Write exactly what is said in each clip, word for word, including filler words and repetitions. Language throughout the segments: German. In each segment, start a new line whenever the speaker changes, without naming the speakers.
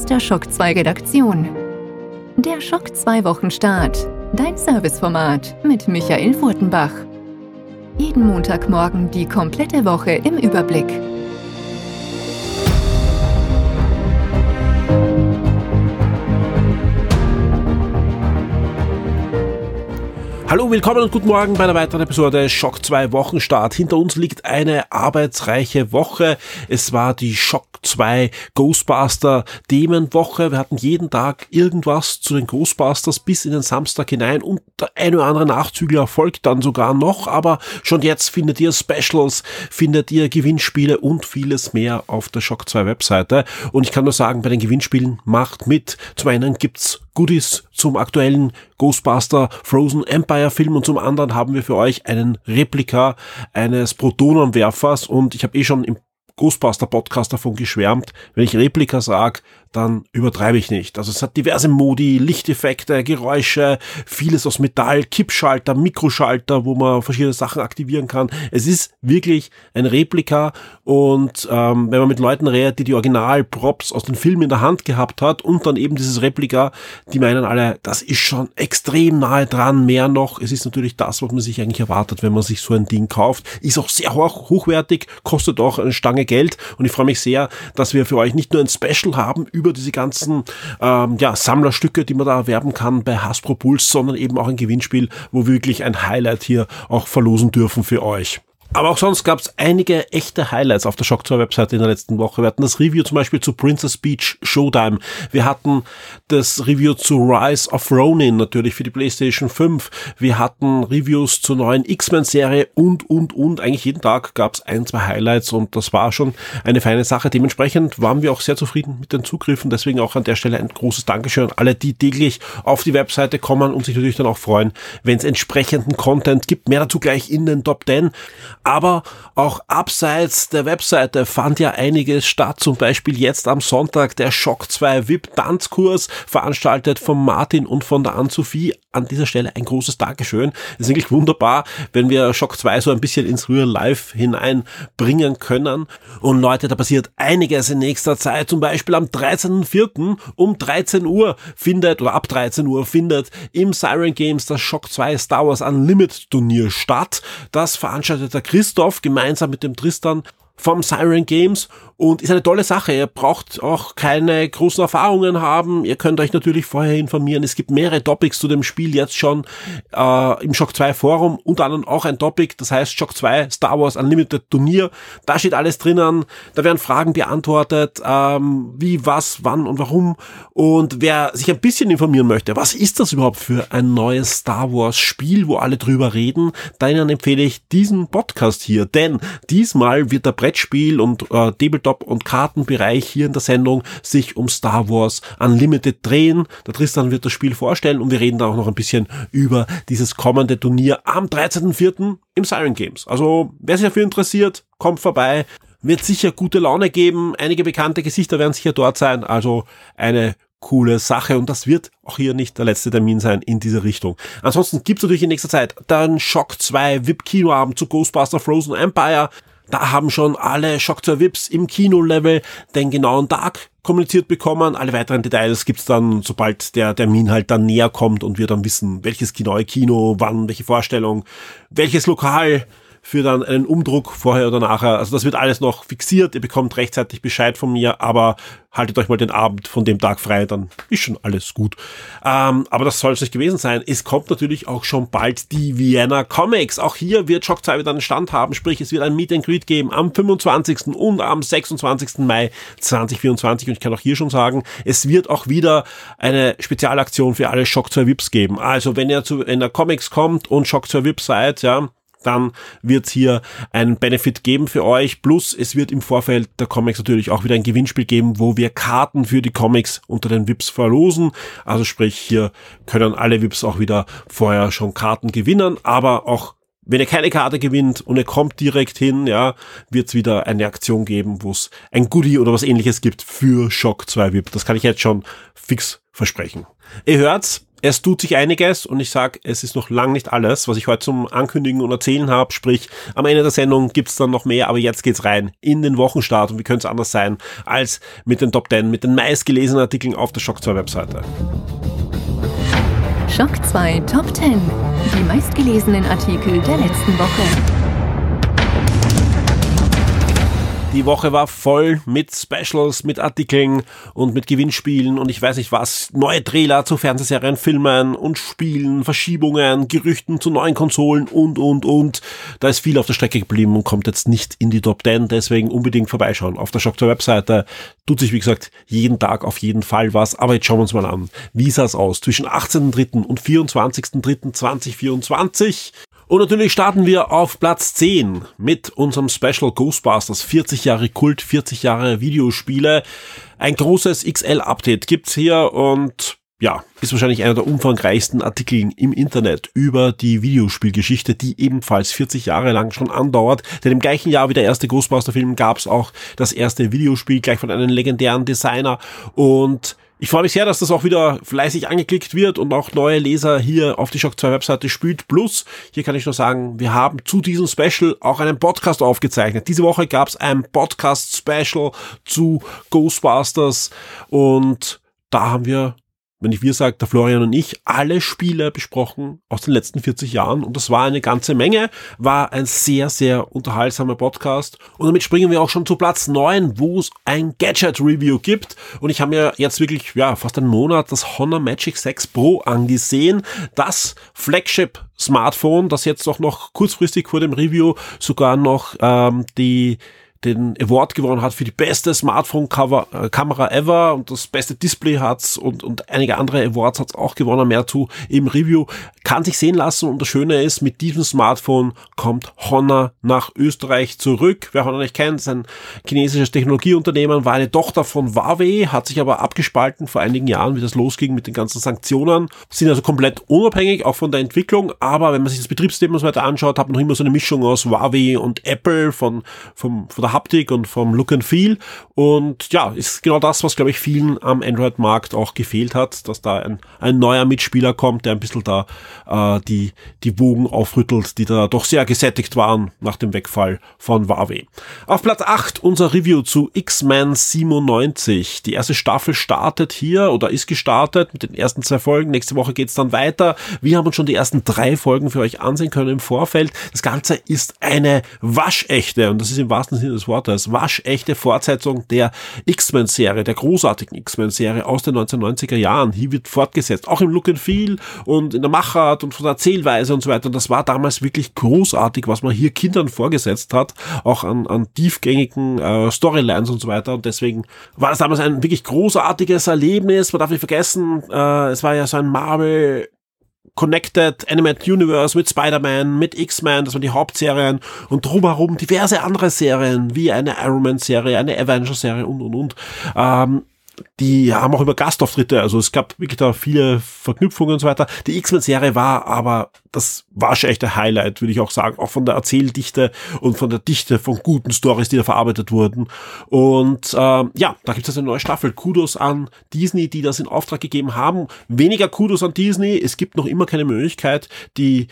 aus der Schock zwei Redaktion. Der Schock zwei Wochenstart, dein Serviceformat mit Michael Furtenbach. Jeden Montagmorgen die komplette Woche im Überblick.
Hallo, willkommen und guten Morgen bei einer weiteren Episode Schock zwei Wochenstart. Hinter uns liegt eine arbeitsreiche Woche. Es war die Schock zwei Ghostbuster Themenwoche. Wir hatten jeden Tag irgendwas zu den Ghostbusters bis in den Samstag hinein und der eine oder andere Nachzügler folgt dann sogar noch. Aber schon jetzt findet ihr Specials, findet ihr Gewinnspiele und vieles mehr auf der Schock zwei Webseite. Und ich kann nur sagen, bei den Gewinnspielen macht mit. Zum einen gibt's Goodies zum aktuellen Ghostbuster Frozen Empire Film und zum anderen haben wir für euch einen Replika eines Protonenwerfers und ich habe eh schon im Ghostbuster Podcast davon geschwärmt. Wenn ich Replika sage, dann übertreibe ich nicht. Also es hat diverse Modi, Lichteffekte, Geräusche, vieles aus Metall, Kippschalter, Mikroschalter, wo man verschiedene Sachen aktivieren kann. Es ist wirklich ein Replika und ähm, wenn man mit Leuten redet, die die Original-Props aus den Filmen in der Hand gehabt hat und dann eben dieses Replika, die meinen alle, das ist schon extrem nahe dran, mehr noch. Es ist natürlich das, was man sich eigentlich erwartet, wenn man sich so ein Ding kauft. Ist auch sehr hoch, hochwertig, kostet auch eine Stange Geld und ich freue mich sehr, dass wir für euch nicht nur ein Special haben über diese ganzen ähm, ja, Sammlerstücke, die man da erwerben kann bei Hasbro Pulse, sondern eben auch ein Gewinnspiel, wo wir wirklich ein Highlight hier auch verlosen dürfen für euch. Aber auch sonst gab es einige echte Highlights auf der Schock zwei Webseite in der letzten Woche. Wir hatten das Review zum Beispiel zu Princess Peach Showtime. Wir hatten das Review zu Rise of Ronin natürlich für die PlayStation fünf. Wir hatten Reviews zur neuen X-Men-Serie und, und, und. Eigentlich jeden Tag gab es ein, zwei Highlights und das war schon eine feine Sache. Dementsprechend waren wir auch sehr zufrieden mit den Zugriffen. Deswegen auch an der Stelle ein großes Dankeschön an alle, die täglich auf die Webseite kommen und sich natürlich dann auch freuen, wenn es entsprechenden Content gibt. Mehr dazu gleich in den Top zehn. Aber auch abseits der Webseite fand ja einiges statt, zum Beispiel jetzt am Sonntag der Schock zwei V I P-Tanzkurs, veranstaltet von Martin und von der Ann-Sophie. An dieser Stelle ein großes Dankeschön. Es ist wirklich wunderbar, wenn wir Schock zwei so ein bisschen ins Real Life hineinbringen können. Und Leute, da passiert einiges in nächster Zeit. Zum Beispiel am dreizehnten vierten um dreizehn Uhr findet, oder ab dreizehn Uhr findet im Siren Games das Schock zwei Star Wars Unlimited Turnier statt. Das veranstaltet der Christoph gemeinsam mit dem Tristan vom Siren Games und ist eine tolle Sache. Ihr braucht auch keine großen Erfahrungen haben. Ihr könnt euch natürlich vorher informieren. Es gibt mehrere Topics zu dem Spiel jetzt schon äh, im Schock zwei Forum. Unter anderem auch ein Topic, das heißt Schock zwei Star Wars Unlimited Turnier. Da steht alles drinnen. Da werden Fragen beantwortet, ähm, wie, was, wann und warum. Und wer sich ein bisschen informieren möchte, was ist das überhaupt für ein neues Star Wars Spiel, wo alle drüber reden, denen empfehle ich diesen Podcast hier. Denn diesmal wird der Brettspiel- und äh, Tabletop- und Kartenbereich hier in der Sendung sich um Star Wars Unlimited drehen. Der Tristan wird das Spiel vorstellen und wir reden da auch noch ein bisschen über dieses kommende Turnier am dreizehnten vierten im Siren Games. Also wer sich dafür interessiert, kommt vorbei. Wird sicher gute Laune geben. Einige bekannte Gesichter werden sicher dort sein. Also eine coole Sache und das wird auch hier nicht der letzte Termin sein in diese Richtung. Ansonsten gibt es natürlich in nächster Zeit dann Schock zwei V I P-Kinoabend zu Ghostbuster Frozen Empire. Da haben schon alle Schock zwei V I Ps im Kino-Level den genauen Tag kommuniziert bekommen. Alle weiteren Details gibt's dann, sobald der Termin halt dann näher kommt und wir dann wissen, welches genaue Kino, wann, welche Vorstellung, welches Lokal für dann einen Umdruck vorher oder nachher. Also das wird alles noch fixiert. Ihr bekommt rechtzeitig Bescheid von mir, aber haltet euch mal den Abend von dem Tag frei, dann ist schon alles gut. Ähm, aber das soll es nicht gewesen sein. Es kommt natürlich auch schon bald die Vienna Comics. Auch hier wird Schock zwei wieder einen Stand haben, sprich es wird ein Meet and Greet geben am fünfundzwanzigsten und am sechsundzwanzigsten Mai zweitausendvierundzwanzig. Und ich kann auch hier schon sagen, es wird auch wieder eine Spezialaktion für alle Schock zwei V I Ps geben. Also wenn ihr zu einer Comics kommt und Schock zwei V I P seid, ja, dann wird es hier einen Benefit geben für euch. Plus es wird im Vorfeld der Comics natürlich auch wieder ein Gewinnspiel geben, wo wir Karten für die Comics unter den V I Ps verlosen. Also sprich, hier können alle V I Ps auch wieder vorher schon Karten gewinnen. Aber auch wenn ihr keine Karte gewinnt und ihr kommt direkt hin, ja, wird es wieder eine Aktion geben, wo es ein Goodie oder was Ähnliches gibt für Schock zwei V I P. Das kann ich jetzt schon fix versprechen. Ihr hört's. Es tut sich einiges und ich sage, es ist noch lang nicht alles, was ich heute zum Ankündigen und Erzählen habe. Sprich, am Ende der Sendung gibt's dann noch mehr, aber jetzt geht's rein in den Wochenstart. Und wie könnte es anders sein als mit den Top zehn, mit den meistgelesenen Artikeln auf der Shock zwei Webseite.
Shock zwei Top zehn. Die meistgelesenen Artikel der letzten Woche.
Die Woche war voll mit Specials, mit Artikeln und mit Gewinnspielen und ich weiß nicht was. Neue Trailer zu Fernsehserien, Filmen und Spielen, Verschiebungen, Gerüchten zu neuen Konsolen und, und, und. Da ist viel auf der Strecke geblieben und kommt jetzt nicht in die Top zehn. Deswegen unbedingt vorbeischauen auf der Shock zwei Webseite. Tut sich, wie gesagt, jeden Tag auf jeden Fall was. Aber jetzt schauen wir uns mal an. Wie sah es aus zwischen achtzehnten dritten und vierundzwanzigsten dritten zweitausendvierundzwanzig? Und natürlich starten wir auf Platz zehn mit unserem Special Ghostbusters. vierzig Jahre Kult, vierzig Jahre Videospiele. Ein großes X L-Update gibt's hier und ja, ist wahrscheinlich einer der umfangreichsten Artikel im Internet über die Videospielgeschichte, die ebenfalls vierzig Jahre lang schon andauert. Denn im gleichen Jahr wie der erste Ghostbuster-Film gab's auch das erste Videospiel, gleich von einem legendären Designer. Und ich freue mich sehr, dass das auch wieder fleißig angeklickt wird und auch neue Leser hier auf die Shock zwei Webseite spült. Plus, hier kann ich nur sagen, wir haben zu diesem Special auch einen Podcast aufgezeichnet. Diese Woche gab es ein Podcast-Special zu Ghostbusters und da haben wir, wenn ich wir sage, der Florian und ich, alle Spiele besprochen aus den letzten vierzig Jahren und das war eine ganze Menge, war ein sehr, sehr unterhaltsamer Podcast und damit springen wir auch schon zu Platz neun, wo es ein Gadget-Review gibt und ich habe mir jetzt wirklich, ja, fast einen Monat das Honor Magic sechs Pro angesehen, das Flagship-Smartphone, das jetzt auch noch kurzfristig vor dem Review sogar noch ähm, die den Award gewonnen hat für die beste Smartphone-Kamera ever und das beste Display hat's und, und einige andere Awards hat's auch gewonnen, mehr zu im Review. Kann sich sehen lassen und das Schöne ist, mit diesem Smartphone kommt Honor nach Österreich zurück. Wer Honor nicht kennt, ist ein chinesisches Technologieunternehmen, war eine Tochter von Huawei, hat sich aber abgespalten vor einigen Jahren, wie das losging mit den ganzen Sanktionen. Sind also komplett unabhängig, auch von der Entwicklung, aber wenn man sich das Betriebssystem und so weiter anschaut, hat man noch immer so eine Mischung aus Huawei und Apple, von, vom, von der Haptik und vom Look and Feel und ja, ist genau das, was glaube ich vielen am Android-Markt auch gefehlt hat, dass da ein, ein neuer Mitspieler kommt, der ein bisschen da äh, die, die Wogen aufrüttelt, die da doch sehr gesättigt waren nach dem Wegfall von Huawei. Auf Platz acht unser Review zu X-Men siebenundneunzig. Die erste Staffel startet hier oder ist gestartet mit den ersten zwei Folgen. Nächste Woche geht's dann weiter. Wir haben uns schon die ersten drei Folgen für euch ansehen können im Vorfeld. Das Ganze ist eine waschechte, und das ist im wahrsten Sinne des Wortes, waschechte Fortsetzung der X-Men-Serie, der großartigen X-Men-Serie aus den neunzehnhundertneunziger Jahren. Hier wird fortgesetzt, auch im Look and Feel und in der Machart und von der Erzählweise und so weiter. Und das war damals wirklich großartig, was man hier Kindern vorgesetzt hat, auch an, an tiefgängigen äh, Storylines und so weiter. Und deswegen war das damals ein wirklich großartiges Erlebnis. Man darf nicht vergessen, äh, es war ja so ein Marvel Connected Animated Universe mit Spider-Man, mit X-Men, das waren die Hauptserien und drumherum diverse andere Serien, wie eine Iron Man-Serie, eine Avengers-Serie und, und, und. Ähm, die haben auch über Gastauftritte, also es gab wirklich da viele Verknüpfungen und so weiter. Die X-Men-Serie war aber das waschechte Highlight, würde ich auch sagen, auch von der Erzähldichte und von der Dichte von guten Storys, die da verarbeitet wurden. Und ähm, ja, da gibt es eine neue Staffel. Kudos an Disney, die das in Auftrag gegeben haben. Weniger Kudos an Disney. Es gibt noch immer keine Möglichkeit, die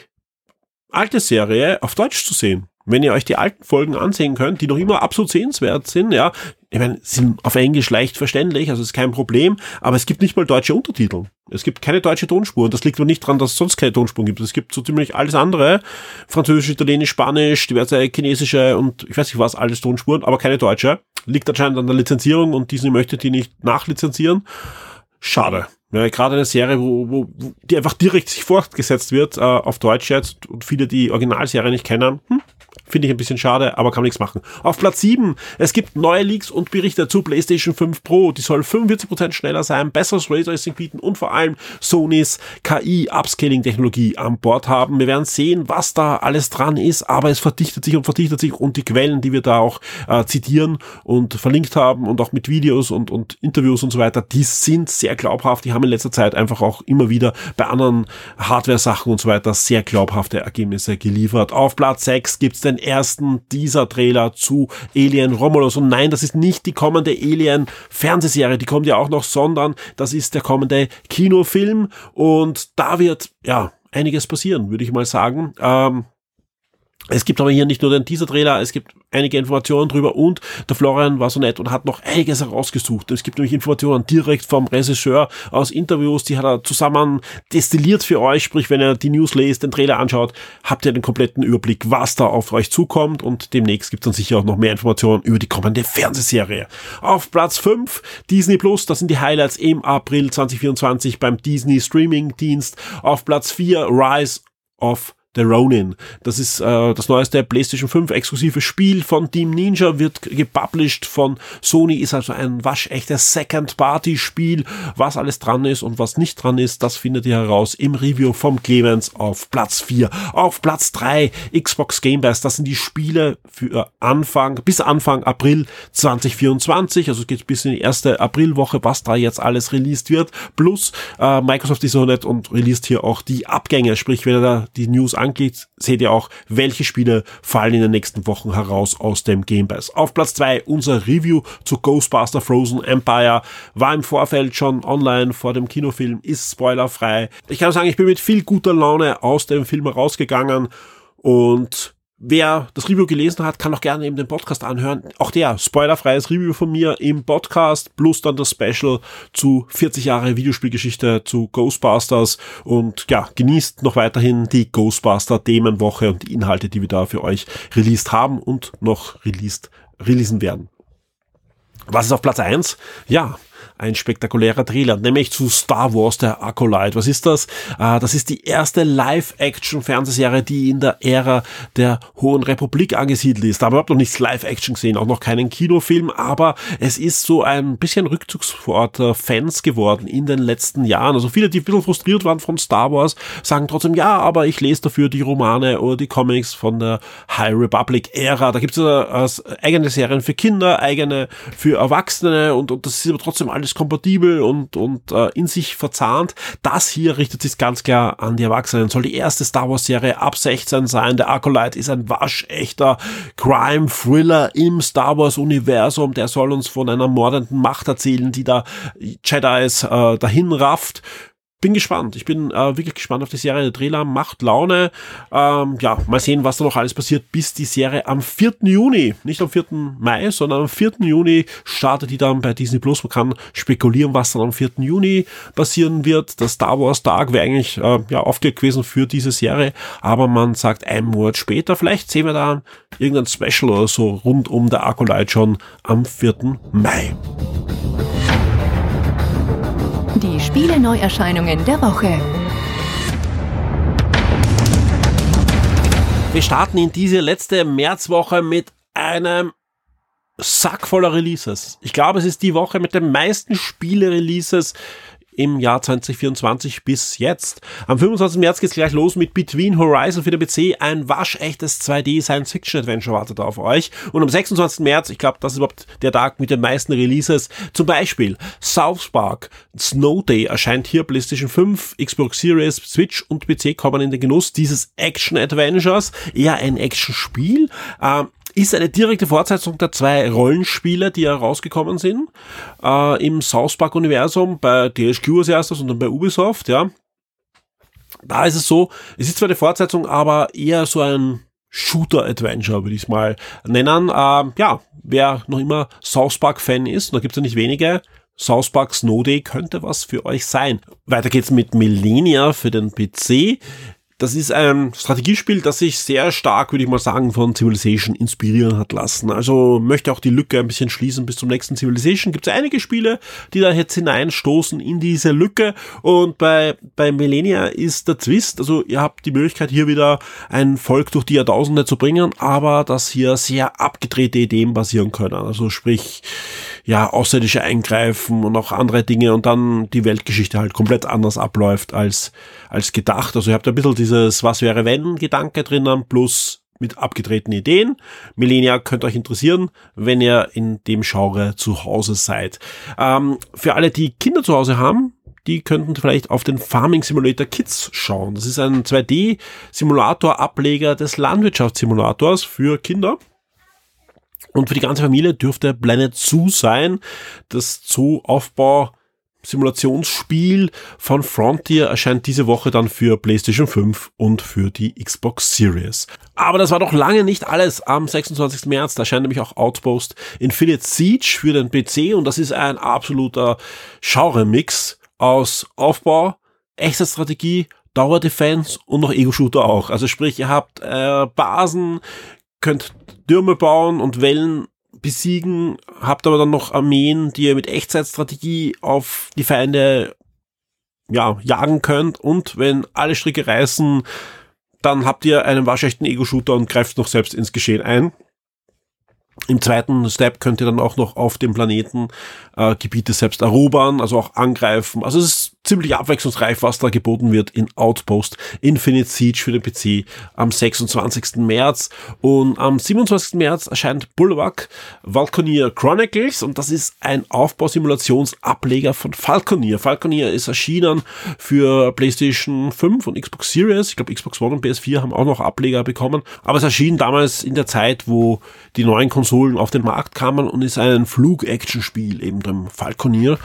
alte Serie auf Deutsch zu sehen. Wenn ihr euch die alten Folgen ansehen könnt, die noch immer absolut sehenswert sind, ja, ich meine, sind auf Englisch leicht verständlich, also ist kein Problem, aber es gibt nicht mal deutsche Untertitel. Es gibt keine deutsche Tonspur und das liegt aber nicht daran, dass es sonst keine Tonspuren gibt. Es gibt so ziemlich alles andere, Französisch, Italienisch, Spanisch, diverse chinesische und ich weiß nicht was, alles Tonspuren, aber keine deutsche. Liegt anscheinend an der Lizenzierung und Disney möchte die nicht nachlizenzieren. Schade. Ja, gerade eine Serie, wo, wo, wo die einfach direkt sich fortgesetzt wird äh, auf Deutsch jetzt und viele die Originalserie nicht kennen, hm, finde ich ein bisschen schade, aber kann man nichts machen. Auf Platz sieben, es gibt neue Leaks und Berichte zu PlayStation fünf Pro, die soll fünfundvierzig Prozent schneller sein, besseres Raytracing bieten und vor allem Sonys K I-Upscaling-Technologie an Bord haben. Wir werden sehen, was da alles dran ist, aber es verdichtet sich und verdichtet sich und die Quellen, die wir da auch äh, zitieren und verlinkt haben und auch mit Videos und, und Interviews und so weiter, die sind sehr glaubhaft, die haben haben in letzter Zeit einfach auch immer wieder bei anderen Hardware-Sachen und so weiter sehr glaubhafte Ergebnisse geliefert. Auf Platz sechs gibt's den ersten Teaser-Trailer zu Alien Romulus. Und nein, das ist nicht die kommende Alien-Fernsehserie, die kommt ja auch noch, sondern das ist der kommende Kinofilm. Und da wird, ja, einiges passieren, würde ich mal sagen. Ähm, Es gibt aber hier nicht nur den Teaser-Trailer, es gibt einige Informationen drüber und der Florian war so nett und hat noch einiges herausgesucht. Es gibt nämlich Informationen direkt vom Regisseur aus Interviews, die hat er zusammen destilliert für euch, sprich wenn ihr die News lest, den Trailer anschaut, habt ihr den kompletten Überblick, was da auf euch zukommt und demnächst gibt es dann sicher auch noch mehr Informationen über die kommende Fernsehserie. Auf Platz fünf Disney Plus, das sind die Highlights im April zwanzig vierundzwanzig beim Disney Streaming Dienst. Auf Platz vier Rise of The Ronin. Das ist äh, das neueste PlayStation fünf exklusive Spiel von Team Ninja, wird gepublished von Sony, ist also ein waschechtes Second-Party-Spiel. Was alles dran ist und was nicht dran ist, das findet ihr heraus im Review vom Clemens auf Platz vier. Auf Platz drei Xbox Game Pass, das sind die Spiele für Anfang, bis Anfang April zwanzig vierundzwanzig, also es geht bis in die erste Aprilwoche, was da jetzt alles released wird. Plus äh, Microsoft ist so nett und released hier auch die Abgänge, sprich wenn ihr da die News angeht, seht ihr auch, welche Spiele fallen in den nächsten Wochen heraus aus dem Game Pass. Auf Platz zwei unser Review zu Ghostbuster Frozen Empire, war im Vorfeld schon online vor dem Kinofilm, ist spoilerfrei. Ich kann sagen, ich bin mit viel guter Laune aus dem Film rausgegangen und wer das Review gelesen hat, kann auch gerne eben den Podcast anhören. Auch der spoilerfreies Review von mir im Podcast, plus dann das Special zu vierzig Jahre Videospielgeschichte zu Ghostbusters. Und ja, genießt noch weiterhin die Ghostbuster-Themenwoche und die Inhalte, die wir da für euch released haben und noch released, releasen werden. Was ist auf Platz eins? Ja, ein spektakulärer Trailer, nämlich zu Star Wars, der Acolyte. Was ist das? Äh, das ist die erste Live-Action-Fernsehserie, die in der Ära der Hohen Republik angesiedelt ist. Da haben wir überhaupt noch nichts Live-Action gesehen, auch noch keinen Kinofilm, aber es ist so ein bisschen Rückzugsort der Fans geworden in den letzten Jahren. Also viele, die ein bisschen frustriert waren von Star Wars, sagen trotzdem, ja, aber ich lese dafür die Romane oder die Comics von der High Republic-Ära. Da gibt es äh, eigene Serien für Kinder, eigene für Erwachsene und, und das ist aber trotzdem alles kompatibel und, und äh, in sich verzahnt. Das hier richtet sich ganz klar an die Erwachsenen. Soll die erste Star Wars Serie ab sechzehn sein. Der Acolyte ist ein waschechter Crime-Thriller im Star Wars Universum. Der soll uns von einer mordenden Macht erzählen, die da Jedis äh, dahin rafft. Bin gespannt. Ich bin äh, wirklich gespannt auf die Serie. Der Trailer macht Laune. Ähm, ja, mal sehen, was da noch alles passiert, bis die Serie am vierten Juni, nicht am vierten Mai, sondern am vierten Juni startet die dann bei Disney Plus. Man kann spekulieren, was dann am vierten Juni passieren wird. Der Star Wars Tag wäre eigentlich äh, ja aufgelegt gewesen für diese Serie, aber man sagt einen Monat später. Vielleicht sehen wir da irgendein Special oder so rund um der Acolyte schon am vierten Mai.
Die Spiele-Neuerscheinungen der Woche.
Wir starten in diese letzte Märzwoche mit einem Sack voller Releases. Ich glaube, es ist die Woche mit den meisten Spiele-Releases im Jahr zwanzig vierundzwanzig bis jetzt. Am fünfundzwanzigsten März geht's gleich los mit Between Horizon für den P C. Ein waschechtes zwei D Science-Fiction-Adventure wartet auf euch. Und am sechsundzwanzigsten März, ich glaube, das ist überhaupt der Tag mit den meisten Releases, zum Beispiel South Park Snow Day erscheint hier, PlayStation fünf, Xbox Series, Switch und P C kommen in den Genuss dieses Action-Adventures. Eher ein Action-Spiel. Ähm, ist eine direkte Fortsetzung der zwei Rollenspiele, die herausgekommen sind, äh, im South Park Universum, bei T H Q als erstes und dann bei Ubisoft, ja. Da ist es so, es ist zwar eine Fortsetzung, aber eher so ein Shooter-Adventure, würde ich es mal nennen. Äh, ja, wer noch immer South Park-Fan ist, und da gibt es ja nicht wenige, South Park Snow Day könnte was für euch sein. Weiter geht's mit Millennia für den P C. Das ist ein Strategiespiel, das sich sehr stark, würde ich mal sagen, von Civilization inspirieren hat lassen. Also möchte auch die Lücke ein bisschen schließen bis zum nächsten Civilization. Gibt es einige Spiele, die da jetzt hineinstoßen in diese Lücke. Und bei, bei Millennia ist der Twist, also ihr habt die Möglichkeit, hier wieder ein Volk durch die Jahrtausende zu bringen, aber dass hier sehr abgedrehte Ideen basieren können. Also sprich, ja, außerirdische Eingreifen und auch andere Dinge und dann die Weltgeschichte halt komplett anders abläuft als, als gedacht. Also ihr habt ein bisschen dieses Was-wäre-wenn-Gedanke drinnen, plus mit abgedrehten Ideen. Millennia könnte euch interessieren, wenn ihr in dem Genre zu Hause seid. Ähm, für alle, die Kinder zu Hause haben, die könnten vielleicht auf den Farming Simulator Kids schauen. Das ist ein zwei D-Simulator-Ableger des Landwirtschaftssimulators für Kinder. Und für die ganze Familie dürfte Planet Zoo sein. Das Zoo-Aufbau-Simulationsspiel von Frontier erscheint diese Woche dann für PlayStation fünf und für die Xbox Series. Aber das war doch lange nicht alles. Am sechsundzwanzigsten März, da erscheint nämlich auch Outpost Infinite Siege für den P C und das ist ein absoluter Genre-Mix aus Aufbau, Echtzeitstrategie, Dauerdefense und noch Ego-Shooter auch. Also sprich, ihr habt äh, Basen, könnt Türme bauen und Wellen besiegen, habt aber dann noch Armeen, die ihr mit Echtzeitstrategie auf die Feinde ja jagen könnt und wenn alle Stricke reißen, dann habt ihr einen waschechten Ego-Shooter und greift noch selbst ins Geschehen ein. Im zweiten Step könnt ihr dann auch noch auf dem Planeten äh, Gebiete selbst erobern, also auch angreifen. Also es ist ziemlich abwechslungsreich, was da geboten wird in Outpost Infinite Siege für den P C am sechsundzwanzigsten März. Und am siebenundzwanzigsten März erscheint Bulwark Falconeer Chronicles und das ist ein Aufbausimulationsableger von Falconeer. Falconeer ist erschienen für PlayStation fünf und Xbox Series. Ich glaube Xbox One und P S vier haben auch noch Ableger bekommen. Aber es erschien damals in der Zeit, wo die neuen Konsolen auf den Markt kamen und ist ein Flug-Action-Spiel, eben dem Falconeer.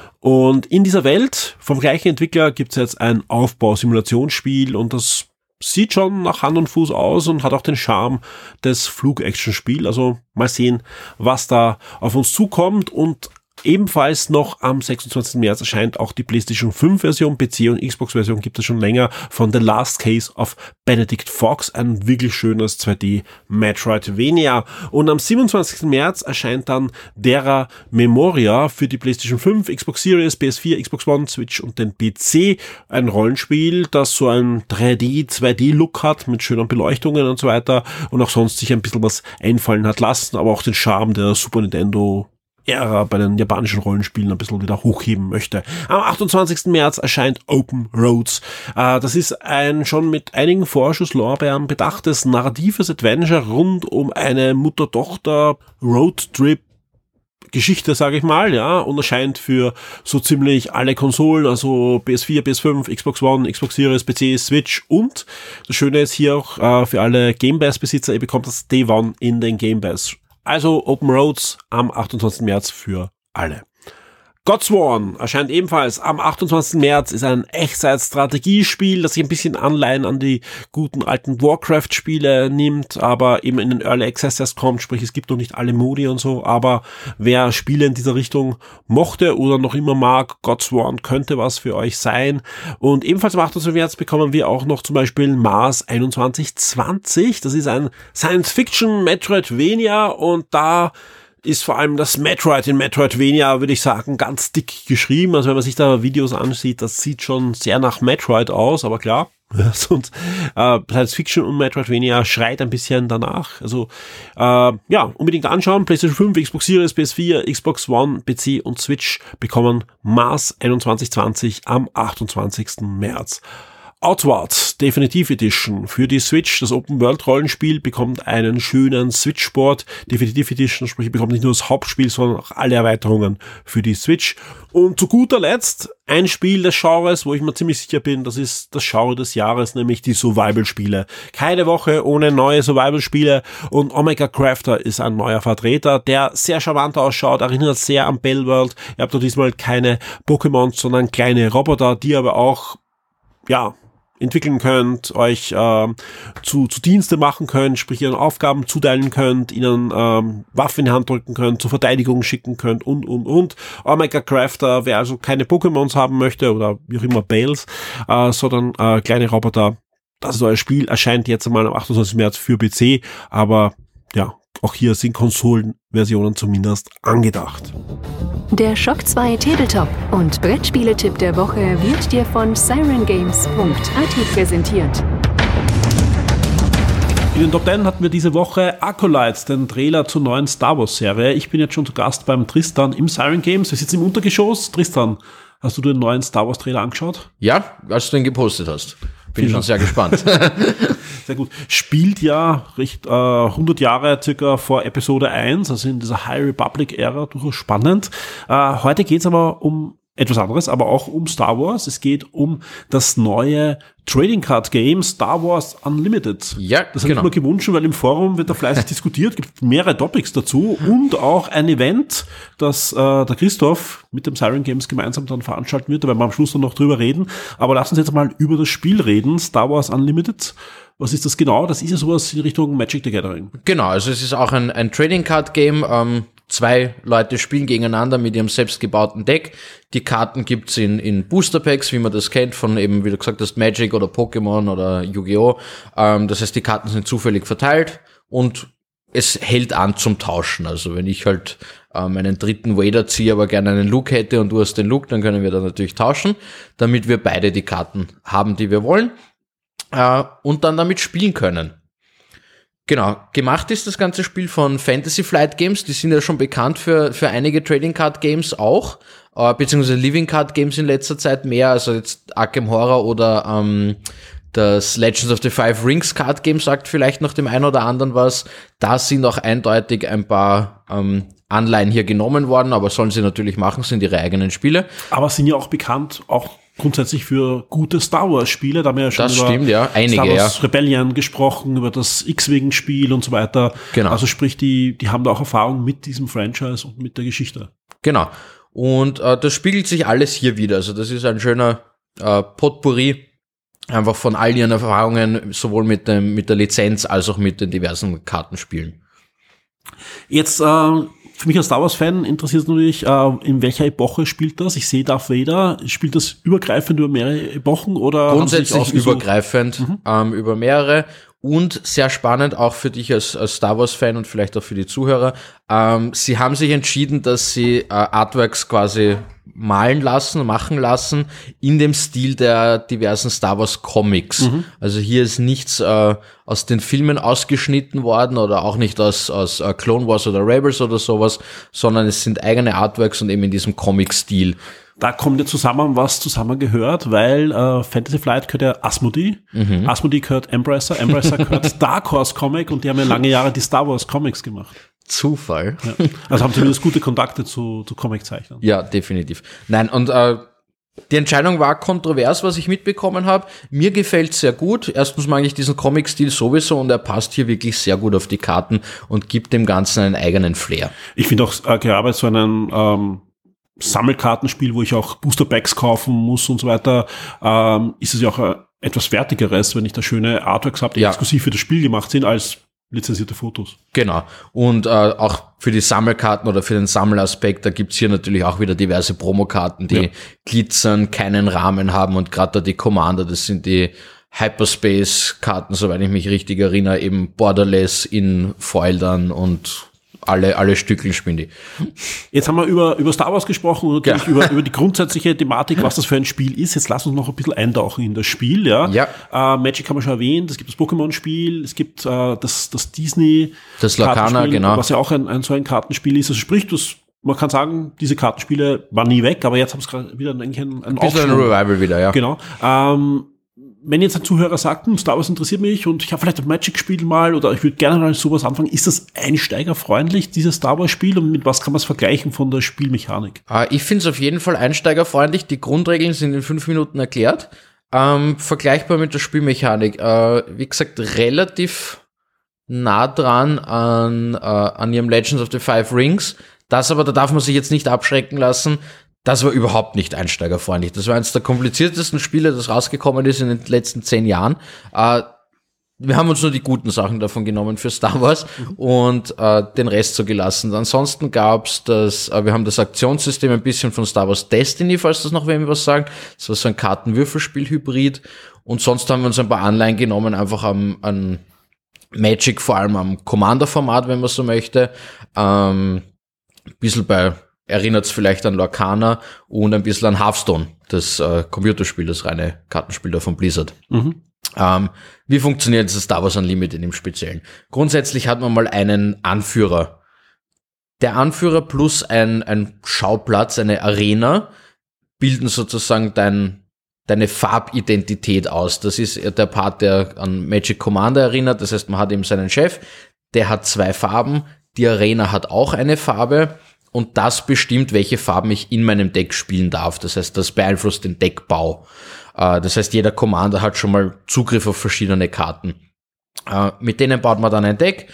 Und in dieser Welt vom gleichen Entwickler gibt es jetzt ein Aufbausimulationsspiel und das sieht schon nach Hand und Fuß aus und hat auch den Charme des Flug-Action-Spiels. Also mal sehen, was da auf uns zukommt. Und ebenfalls noch am sechsundzwanzigsten März erscheint auch die PlayStation fünf Version, P C und Xbox Version gibt es schon länger von The Last Case of Benedict Fox, ein wirklich schönes zwei D Metroidvania. Und am siebenundzwanzigsten März erscheint dann Terra Memoria für die PlayStation fünf, Xbox Series, P S vier, Xbox One, Switch und den P C. Ein Rollenspiel, das so einen drei D, zwei D Look hat mit schönen Beleuchtungen und so weiter und auch sonst sich ein bisschen was einfallen hat lassen, aber auch den Charme der Super Nintendo Ära bei den japanischen Rollenspielen ein bisschen wieder hochheben möchte. Am achtundzwanzigsten März erscheint Open Roads. Äh, das ist ein schon mit einigen Vorschusslorbeeren bedachtes narratives Adventure rund um eine Mutter-Tochter-Roadtrip Geschichte, sage ich mal, ja, und erscheint für so ziemlich alle Konsolen, also P S vier, P S fünf, Xbox One, Xbox Series, P C, Switch und das Schöne ist hier auch äh, für alle Game Pass Besitzer, ihr bekommt das Day One in den Game Pass. Also Open Roads am achtundzwanzigsten März für alle. Godsworn erscheint ebenfalls am achtundzwanzigsten März, ist ein Echtzeit-Strategiespiel, das sich ein bisschen Anleihen an die guten alten Warcraft-Spiele nimmt, aber eben in den Early Access erst kommt, sprich es gibt noch nicht alle Modi und so, aber wer Spiele in dieser Richtung mochte oder noch immer mag, Godsworn könnte was für euch sein. Und ebenfalls am achtundzwanzigsten März bekommen wir auch noch zum Beispiel Mars einundzwanzig zwanzig, das ist ein Science-Fiction-Metroidvania und da ist vor allem das Metroid in Metroidvania, würde ich sagen, ganz dick geschrieben. Also wenn man sich da Videos ansieht, das sieht schon sehr nach Metroid aus, aber klar, sonst äh, Science Fiction und Metroidvania schreit ein bisschen danach. Also äh, ja, unbedingt anschauen. PlayStation fünf, Xbox Series, P S vier, Xbox One, P C und Switch bekommen Mars einundzwanzig zwanzig am achtundzwanzigsten März. Outward Definitive Edition für die Switch. Das Open-World-Rollenspiel bekommt einen schönen Switch-Sport. Definitive Edition, sprich, bekommt nicht nur das Hauptspiel, sondern auch alle Erweiterungen für die Switch. Und zu guter Letzt ein Spiel des Genres, wo ich mir ziemlich sicher bin, das ist das Genre des Jahres, nämlich die Survival-Spiele. Keine Woche ohne neue Survival-Spiele und Omega Crafter ist ein neuer Vertreter, der sehr charmant ausschaut, erinnert sehr an Bell World. Ihr habt doch diesmal keine Pokémon, sondern kleine Roboter, die aber auch, ja, entwickeln könnt, euch äh, zu, zu Dienste machen könnt, sprich ihren Aufgaben zuteilen könnt, ihnen ähm, Waffen in die Hand drücken könnt, zur Verteidigung schicken könnt und, und, und. Omega Crafter, wer also keine Pokémons haben möchte oder wie auch immer Bales, äh, sondern äh, kleine Roboter, das ist euer Spiel, erscheint jetzt einmal am achtundzwanzigsten März für P C, aber ja, auch hier sind Konsolenversionen zumindest angedacht.
Der Shock zwei Tabletop und Brettspiele-Tipp der Woche wird dir von siren games punkt a t präsentiert.
In den Top zehn hatten wir diese Woche Acolytes, den Trailer zur neuen Star Wars Serie. Ich bin jetzt schon zu Gast beim Tristan im Siren Games. Wir sitzen im Untergeschoss. Tristan, hast du den neuen Star Wars Trailer angeschaut?
Ja, als du den gepostet hast. Bin ich schon sehr gespannt.
Sehr gut. Spielt ja recht, äh, hundert Jahre circa vor Episode eins, also in dieser High Republic Ära, durchaus spannend. Äh, heute geht's aber um etwas anderes, aber auch um Star Wars. Es geht um das neue Trading Card Game Star Wars Unlimited.
Ja,
das habe
genau.
ich mir gewünscht, weil im Forum wird da fleißig diskutiert, gibt mehrere Topics dazu und auch ein Event, das äh, der Christoph mit dem Siren Games gemeinsam dann veranstalten wird. Da werden wir am Schluss dann noch drüber reden. Aber lass uns jetzt mal über das Spiel reden, Star Wars Unlimited. Was ist das genau? Das ist ja sowas in Richtung Magic the Gathering.
Genau, also es ist auch ein, ein Trading Card Game. Ähm, zwei Leute spielen gegeneinander mit ihrem selbstgebauten Deck. Die Karten gibt's in, in Booster Packs, wie man das kennt, von eben, wie du gesagt hast, Magic oder Pokémon oder Yu-Gi-Oh! Ähm, das heißt, die Karten sind zufällig verteilt und es hält an zum Tauschen. Also wenn ich halt ähm, einen dritten Vader ziehe, aber gerne einen Luke hätte und du hast den Luke, dann können wir da natürlich tauschen, damit wir beide die Karten haben, die wir wollen. Und dann damit spielen können. Genau, gemacht ist das ganze Spiel von Fantasy Flight Games, die sind ja schon bekannt für für einige Trading Card Games auch, äh, beziehungsweise Living Card Games in letzter Zeit mehr, also jetzt Arkham Horror oder ähm, das Legends of the Five Rings Card Game sagt vielleicht noch dem einen oder anderen was. Da sind auch eindeutig ein paar ähm, Anleihen hier genommen worden, aber sollen sie natürlich machen, sind ihre eigenen Spiele.
Aber sind ja auch bekannt, auch grundsätzlich für gute Star Wars Spiele, da haben wir ja schon
das
über
stimmt, ja. Einige,
Star Wars
ja.
Rebellion gesprochen, über das X-Wing-Spiel und so weiter.
Genau.
Also sprich, die, die haben da auch Erfahrung mit diesem Franchise und mit der Geschichte.
Genau. Und äh, das spiegelt sich alles hier wieder. Also das ist ein schöner äh, Potpourri, einfach von all ihren Erfahrungen, sowohl mit dem mit der Lizenz als auch mit den diversen Kartenspielen.
Jetzt, äh, für mich als Star Wars-Fan interessiert es natürlich, äh, in welcher Epoche spielt das? Ich sehe Darth Vader. Spielt das übergreifend über mehrere Epochen oder?
Grundsätzlich übergreifend, mhm. ähm, über mehrere. Und sehr spannend auch für dich als, als Star Wars-Fan und vielleicht auch für die Zuhörer. Ähm, sie haben sich entschieden, dass sie äh, Artworks quasi malen lassen, machen lassen in dem Stil der diversen Star Wars Comics. Mhm. Also hier ist nichts äh, aus den Filmen ausgeschnitten worden oder auch nicht aus, aus äh, Clone Wars oder Rebels oder sowas, sondern es sind eigene Artworks und eben in diesem Comic-Stil.
Da kommt ja zusammen, was zusammengehört, weil äh, Fantasy Flight gehört ja Asmodee, mhm. Asmodee gehört Embracer, Embracer gehört Dark Horse Comic und die haben ja lange Jahre die Star Wars Comics gemacht.
Zufall.
Ja. Also haben zumindest gute Kontakte zu, zu Comic-Zeichnern.
Ja, definitiv. Nein, und äh, die Entscheidung war kontrovers, was ich mitbekommen habe. Mir gefällt sehr gut. Erstens mag ich diesen Comic-Stil sowieso und er passt hier wirklich sehr gut auf die Karten und gibt dem Ganzen einen eigenen Flair.
Ich finde auch äh, gerade bei so einem ähm, Sammelkartenspiel, wo ich auch Booster-Packs kaufen muss und so weiter, ähm, ist es ja auch äh, etwas Wertigeres, wenn ich da schöne Artworks habe, die ja exklusiv für das Spiel gemacht sind, als lizenzierte Fotos.
Genau. Und äh, auch für die Sammelkarten oder für den Sammelaspekt, da gibt's hier natürlich auch wieder diverse Promokarten, die ja glitzern, keinen Rahmen haben und gerade da die Commander, das sind die Hyperspace-Karten, soweit ich mich richtig erinnere, eben Borderless in Foil dann und alle alle Stückchen spielen die.
Jetzt haben wir über über Star Wars gesprochen und natürlich ja. über über die grundsätzliche Thematik, was das für ein Spiel ist. Jetzt lass uns noch ein bisschen eintauchen in das Spiel. Ja,
ja.
Äh, Magic haben wir schon erwähnt. Es gibt das Pokémon-Spiel, es gibt äh, das das Disney,
das Lorcana, genau,
was ja auch ein, ein so ein Kartenspiel ist. Also sprich, das, man kann sagen, diese Kartenspiele waren nie weg, aber jetzt haben es gerade wieder eigentlich ein ein,
ein bisschen ein Revival wieder, ja.
Genau. Ähm, Wenn jetzt ein Zuhörer sagt, Star Wars interessiert mich und ich habe vielleicht ein Magic-Spiel mal oder ich würde gerne mal sowas anfangen, ist das einsteigerfreundlich, dieses Star Wars-Spiel, und mit was kann man es vergleichen von der Spielmechanik?
Ich finde es auf jeden Fall einsteigerfreundlich. Die Grundregeln sind in fünf Minuten erklärt. Ähm, vergleichbar mit der Spielmechanik. Äh, wie gesagt, relativ nah dran an, äh, an ihrem Legends of the Five Rings. Das aber, da darf man sich jetzt nicht abschrecken lassen. Das war überhaupt nicht einsteigerfreundlich. Das war eines der kompliziertesten Spiele, das rausgekommen ist in den letzten zehn Jahren. Äh, wir haben uns nur die guten Sachen davon genommen für Star Wars und äh, den Rest so gelassen. Ansonsten gab's das, äh, wir haben das Aktionssystem ein bisschen von Star Wars Destiny, falls das noch wem was sagt. Das war so ein Kartenwürfelspiel-Hybrid. Und sonst haben wir uns ein paar Anleihen genommen, einfach am, an Magic, vor allem am Commander-Format, wenn man so möchte. Ähm, ein bisschen bei erinnert es vielleicht an Lorcana und ein bisschen an Hearthstone, das äh, Computerspiel, das reine Kartenspiel da von Blizzard. Mhm. Ähm, wie funktioniert das Star Wars Unlimited im Speziellen? Grundsätzlich hat man mal einen Anführer. Der Anführer plus ein, ein Schauplatz, eine Arena, bilden sozusagen dein, deine Farbidentität aus. Das ist der Part, der an Magic Commander erinnert. Das heißt, man hat eben seinen Chef, der hat zwei Farben, die Arena hat auch eine Farbe. und das bestimmt, welche Farben ich in meinem Deck spielen darf. Das heißt, das beeinflusst den Deckbau. Äh, das heißt, jeder Commander hat schon mal Zugriff auf verschiedene Karten. Äh, mit denen baut man dann ein Deck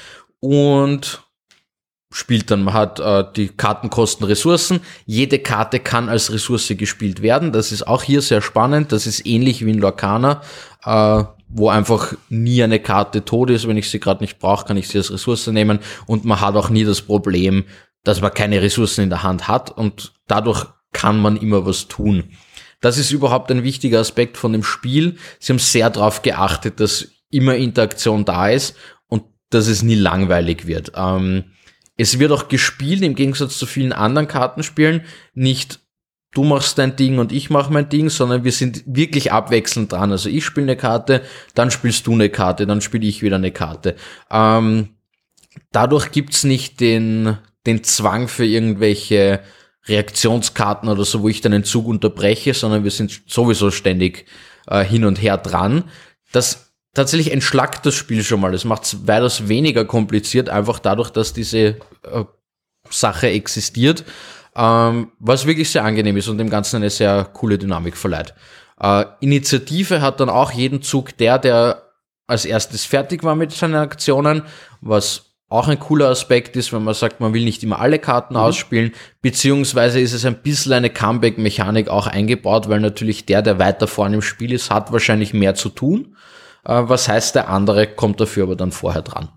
und spielt dann. Man hat äh, die Karten kosten Ressourcen. Jede Karte kann als Ressource gespielt werden. Das ist auch hier sehr spannend. Das ist ähnlich wie in Lorcana, äh, wo einfach nie eine Karte tot ist. Wenn ich sie gerade nicht brauche, kann ich sie als Ressource nehmen. Und man hat auch nie das Problem, dass man keine Ressourcen in der Hand hat. Und dadurch kann man immer was tun. Das ist überhaupt ein wichtiger Aspekt von dem Spiel. Sie haben sehr darauf geachtet, dass immer Interaktion da ist und dass es nie langweilig wird. Ähm, Es wird auch gespielt, im Gegensatz zu vielen anderen Kartenspielen, nicht du machst dein Ding und ich mach mein Ding, sondern wir sind wirklich abwechselnd dran. Also ich spiele eine Karte, dann spielst du eine Karte, dann spiele ich wieder eine Karte. Ähm, dadurch gibt's nicht den, den Zwang für irgendwelche Reaktionskarten oder so, wo ich dann den Zug unterbreche, sondern wir sind sowieso ständig äh, hin und her dran. Das Tatsächlich entschlackt das Spiel schon mal. Es macht es weitaus weniger kompliziert, einfach dadurch, dass diese äh, Sache existiert, ähm, was wirklich sehr angenehm ist und dem Ganzen eine sehr coole Dynamik verleiht. Äh, Initiative hat dann auch jeden Zug der, der als erstes fertig war mit seinen Aktionen, was auch ein cooler Aspekt ist, wenn man sagt, man will nicht immer alle Karten mhm. ausspielen, beziehungsweise ist es ein bisschen eine Comeback-Mechanik auch eingebaut, weil natürlich der, der weiter vorne im Spiel ist, hat wahrscheinlich mehr zu tun. Was heißt, der andere kommt dafür aber dann vorher dran.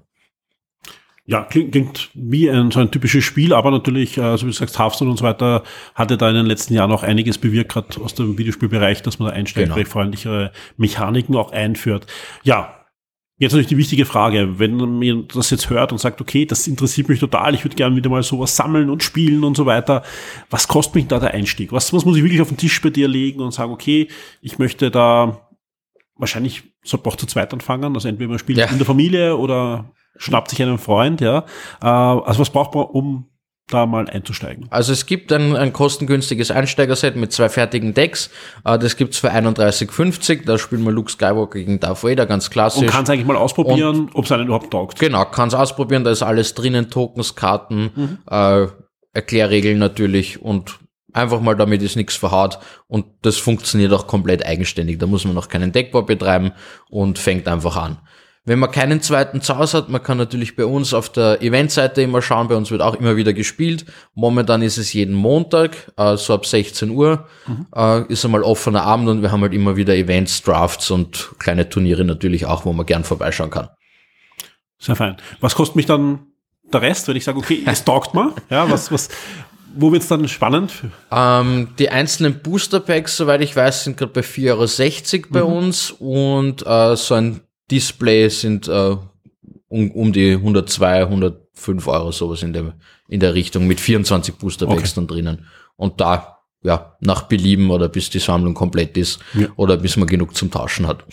Ja, klingt, klingt wie ein, so ein typisches Spiel, aber natürlich, also wie du sagst, Hearthstone und so weiter, hatte da in den letzten Jahren auch einiges bewirkt, gerade aus dem Videospielbereich, dass man da einsteigerfreundlichere Mechaniken auch einführt. Ja, jetzt natürlich die wichtige Frage, wenn man das jetzt hört und sagt, okay, das interessiert mich total, ich würde gerne wieder mal sowas sammeln und spielen und so weiter. Was kostet mich da der Einstieg? Was, was muss ich wirklich auf den Tisch bei dir legen und sagen, okay, ich möchte da wahrscheinlich sollte man auch zu zweit anfangen, also entweder man spielt ja. in der Familie oder schnappt sich einen Freund, ja. Also was braucht man, um da mal einzusteigen?
Also es gibt ein, ein kostengünstiges Einsteigerset mit zwei fertigen Decks. Das gibt's für einunddreißig fünfzig. Da spielen wir Luke Skywalker gegen Darth Vader, ganz klassisch.
Und kann's eigentlich mal ausprobieren, ob es einen überhaupt taugt.
Genau, kann's ausprobieren. Da ist alles drinnen, Tokens, Karten, mhm. äh, Erklärregeln natürlich und einfach mal, damit ist nichts verhaut und das funktioniert auch komplett eigenständig. Da muss man noch keinen Deckbau betreiben und fängt einfach an. Wenn man keinen zweiten zu Hause hat, man kann natürlich bei uns auf der Eventseite immer schauen, bei uns wird auch immer wieder gespielt. Momentan ist es jeden Montag, äh, so ab sechzehn Uhr, mhm. äh, ist einmal offener Abend und wir haben halt immer wieder Events, Drafts und kleine Turniere natürlich auch, wo man gern vorbeischauen kann.
Sehr fein. Was kostet mich dann der Rest, wenn ich sage, okay, es taugt mir? Ja, was, was, wo wird's dann spannend?
Ähm, die einzelnen Booster-Packs, soweit ich weiß, sind gerade bei vier Euro sechzig bei mhm. uns und äh, so ein Display sind äh, um, um die hundertzwei, hundertfünf Euro, sowas in der, in der Richtung, mit vierundzwanzig Booster-Packs okay. dann drinnen. Und da, ja, nach Belieben oder bis die Sammlung komplett ist ja. oder bis man genug zum Tauschen hat.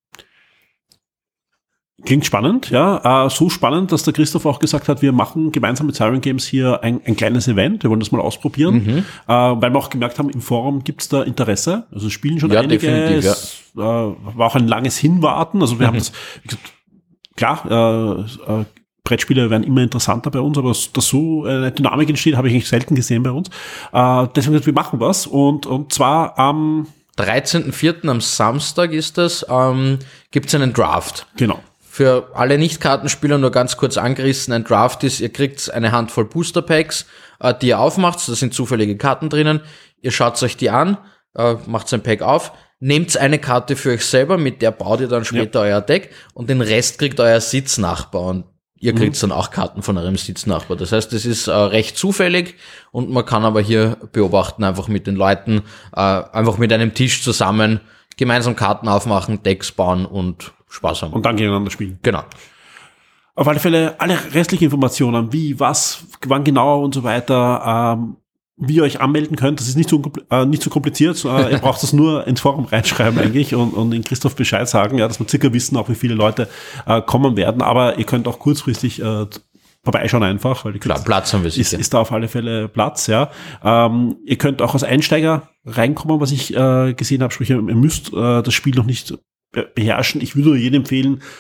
Klingt spannend, ja. Äh, so spannend, dass der Christoph auch gesagt hat, wir machen gemeinsam mit Siren Games hier ein, ein kleines Event. Wir wollen das mal ausprobieren, mhm. äh, weil wir auch gemerkt haben, im Forum gibt's da Interesse. Also es spielen schon ja, einige. Definitiv, es ja. äh, war auch ein langes Hinwarten. Also wir mhm. haben das, wie gesagt, klar, äh, äh, Brettspiele werden immer interessanter bei uns, aber dass so eine Dynamik entsteht, habe ich eigentlich selten gesehen bei uns. Äh, deswegen, wir machen was und, und zwar am
dreizehnten vierten am Samstag ist das, ähm, gibt's einen Draft.
Genau.
Für alle Nicht-Kartenspieler nur ganz kurz angerissen, ein Draft ist, ihr kriegt eine Handvoll Booster-Packs, äh, die ihr aufmacht, da sind zufällige Karten drinnen, ihr schaut euch die an, äh, macht ein Pack auf, nehmt eine Karte für euch selber, mit der baut ihr dann später ja. euer Deck und den Rest kriegt euer Sitznachbar und ihr kriegt mhm. dann auch Karten von eurem Sitznachbar. Das heißt, es ist äh, recht zufällig und man kann aber hier beobachten, einfach mit den Leuten, äh, einfach mit einem Tisch zusammen, gemeinsam Karten aufmachen, Decks bauen und Spaß haben.
Und dann gegeneinander spielen.
Genau.
Auf alle Fälle alle restlichen Informationen, wie, was, wann genau und so weiter, ähm, wie ihr euch anmelden könnt, das ist nicht so, äh, nicht so kompliziert. Äh, ihr braucht das nur ins Forum reinschreiben eigentlich und, und den Christoph Bescheid sagen, ja, dass wir circa wissen, auch wie viele Leute äh, kommen werden. Aber ihr könnt auch kurzfristig äh, vorbeischauen einfach, weil die
Klar, Platz haben wir sicher.
Ist, ist da auf alle Fälle Platz, ja. Ähm, ihr könnt auch als Einsteiger reinkommen, was ich äh, gesehen habe, sprich, ihr müsst äh, das Spiel noch nicht beherrschen. Ich würde jedem empfehlen,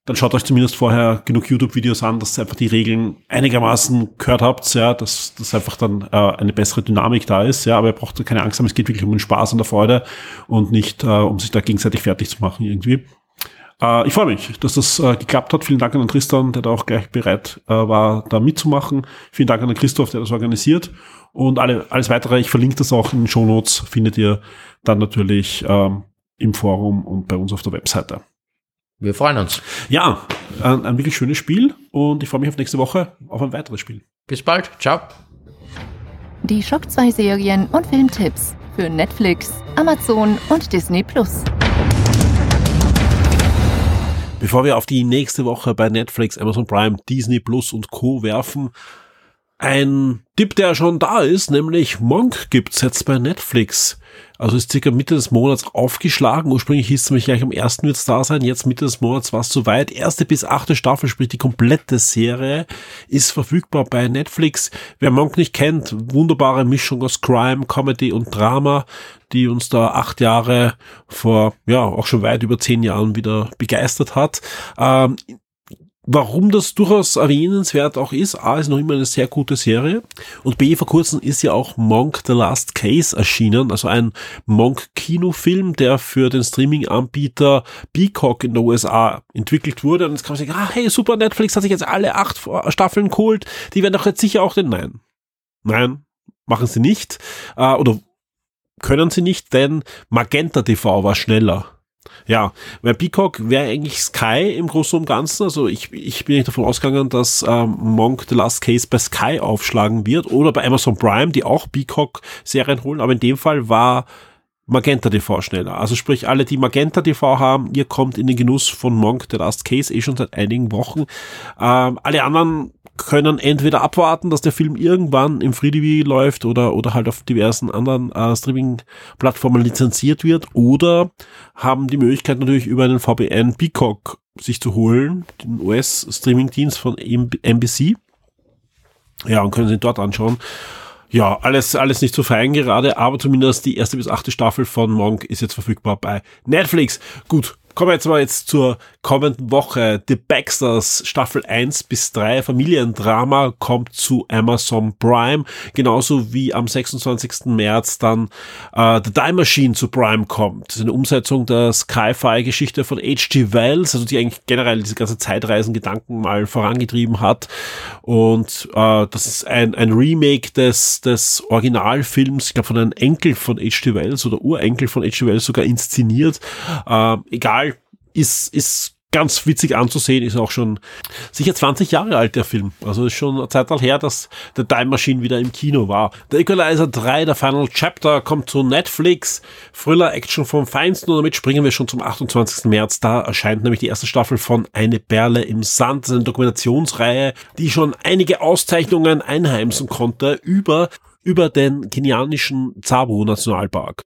dann schaut euch zumindest vorher genug YouTube-Videos an, dass ihr einfach die Regeln einigermaßen gehört habt, ja, dass, dass einfach dann äh, eine bessere Dynamik da ist, ja, aber ihr braucht keine Angst haben, es geht wirklich um den Spaß und der Freude und nicht, äh, um sich da gegenseitig fertig zu machen irgendwie. Äh, ich freue mich, dass das äh, geklappt hat. Vielen Dank an den Tristan, der da auch gleich bereit äh, war, da mitzumachen. Vielen Dank an den Christoph, der das organisiert. Und alle, alles weitere, ich verlinke das auch in den Shownotes, findet ihr dann natürlich ähm, im Forum und bei uns auf der Webseite.
Wir freuen uns.
Ja, ein, ein wirklich schönes Spiel und ich freue mich auf nächste Woche auf ein weiteres Spiel.
Bis bald. Ciao.
Die Shock zwei Serien und Filmtipps für Netflix, Amazon und Disney Plus.
Bevor wir auf die nächste Woche bei Netflix, Amazon Prime, Disney Plus und Co. werfen, ein Tipp, der schon da ist, nämlich Monk gibt's jetzt bei Netflix. Also ist circa Mitte des Monats aufgeschlagen. Ursprünglich hieß es nämlich gleich am ersten wird's da sein. Jetzt Mitte des Monats war es soweit. Erste bis achte Staffel, sprich die komplette Serie, ist verfügbar bei Netflix. Wer Monk nicht kennt, wunderbare Mischung aus Crime, Comedy und Drama, die uns da acht Jahre vor, ja, auch schon weit über zehn Jahren wieder begeistert hat. Ähm, Warum das durchaus erwähnenswert auch ist, A, ist noch immer eine sehr gute Serie und B, vor kurzem ist ja auch Monk The Last Case erschienen, also ein Monk-Kinofilm, der für den Streaming-Anbieter Peacock in der U S A entwickelt wurde und jetzt kann man sagen, ah, hey, super, Netflix hat sich jetzt alle acht Staffeln geholt, die werden doch jetzt sicher auch den, nein, nein, machen sie nicht, äh, oder können sie nicht, denn Magenta T V war schneller. Ja, weil Peacock wäre eigentlich Sky im Großen und Ganzen, also ich, ich bin nicht davon ausgegangen, dass ähm, Monk The Last Case bei Sky aufschlagen wird oder bei Amazon Prime, die auch Peacock-Serien holen, aber in dem Fall war Magenta T V schneller. Also sprich, alle, die Magenta T V haben, ihr kommt in den Genuss von Monk The Last Case, eh schon seit einigen Wochen. Ähm, alle anderen können entweder abwarten, dass der Film irgendwann im Free T V läuft oder oder halt auf diversen anderen äh, Streaming-Plattformen lizenziert wird oder haben die Möglichkeit natürlich über einen V P N Peacock sich zu holen, den U S-Streaming-Dienst von M B C. Ja, und können sie ihn dort anschauen. Ja, alles alles nicht so fein gerade, aber zumindest die erste bis achte Staffel von Monk ist jetzt verfügbar bei Netflix. Gut. Kommen wir jetzt mal jetzt zur kommenden Woche. The Baxters Staffel eins bis drei Familiendrama kommt zu Amazon Prime. Genauso wie am sechsundzwanzigsten März dann äh, The Time Machine zu Prime kommt. Das ist eine Umsetzung der Sci-Fi-Geschichte von H G Wells, also die eigentlich generell diese ganze Zeitreisen-Gedanken mal vorangetrieben hat. Und äh, das ist ein, ein Remake des, des Originalfilms, ich glaube von einem Enkel von H G Wells oder Urenkel von H G Wells sogar inszeniert. Äh, egal, Ist, ist ganz witzig anzusehen, ist auch schon sicher zwanzig Jahre alt, der Film. Also ist schon eine Zeit her, dass The Time Machine wieder im Kino war. The Equalizer drei, der Final Chapter, kommt zu Netflix. Thriller-Action vom Feinsten und damit springen wir schon zum achtundzwanzigsten März. Da erscheint nämlich die erste Staffel von Eine Perle im Sand. Das ist eine Dokumentationsreihe, die schon einige Auszeichnungen einheimsen konnte über, über den kenianischen Tsavo-Nationalpark.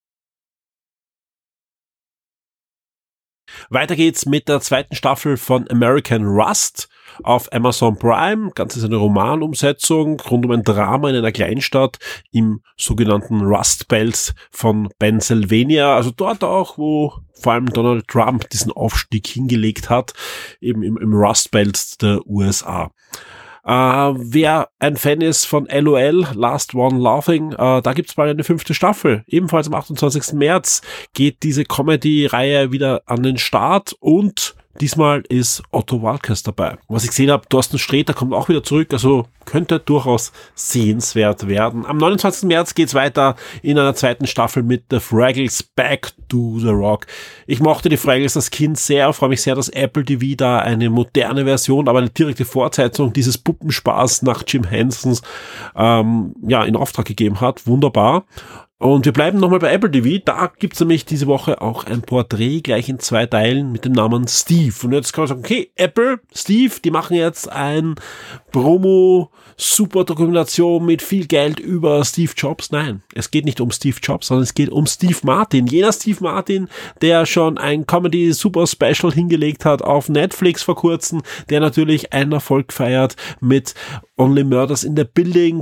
Weiter geht's mit der zweiten Staffel von American Rust auf Amazon Prime. Ganz ist eine Romanumsetzung rund um ein Drama in einer Kleinstadt im sogenannten Rust Belt von Pennsylvania. Also dort auch, wo vor allem Donald Trump diesen Aufstieg hingelegt hat, eben im, im Rust Belt der U S A. Uh, wer ein Fan ist von L O L, Last One Laughing, uh, da gibt's bald eine fünfte Staffel. Ebenfalls am achtundzwanzigsten März geht diese Comedy-Reihe wieder an den Start und diesmal ist Otto Walkes dabei. Was ich gesehen habe, Thorsten Sträter kommt auch wieder zurück, also könnte durchaus sehenswert werden. Am neunundzwanzigsten März geht's weiter in einer zweiten Staffel mit The Fraggles Back to the Rock. Ich mochte die Fraggles als Kind sehr, freue mich sehr, dass Apple T V da eine moderne Version, aber eine direkte Fortsetzung dieses Puppenspaß nach Jim Hensons ähm, ja, in Auftrag gegeben hat. Wunderbar. Und wir bleiben nochmal bei Apple T V. Da gibt's nämlich diese Woche auch ein Porträt gleich in zwei Teilen mit dem Namen Steve. Und jetzt kann man sagen, okay, Apple, Steve, die machen jetzt ein Promo-Super-Dokumentation mit viel Geld über Steve Jobs. Nein, es geht nicht um Steve Jobs, sondern es geht um Steve Martin. Jener Steve Martin, der schon ein Comedy-Super-Special hingelegt hat auf Netflix vor kurzem, der natürlich einen Erfolg feiert mit Only Murders in the Building,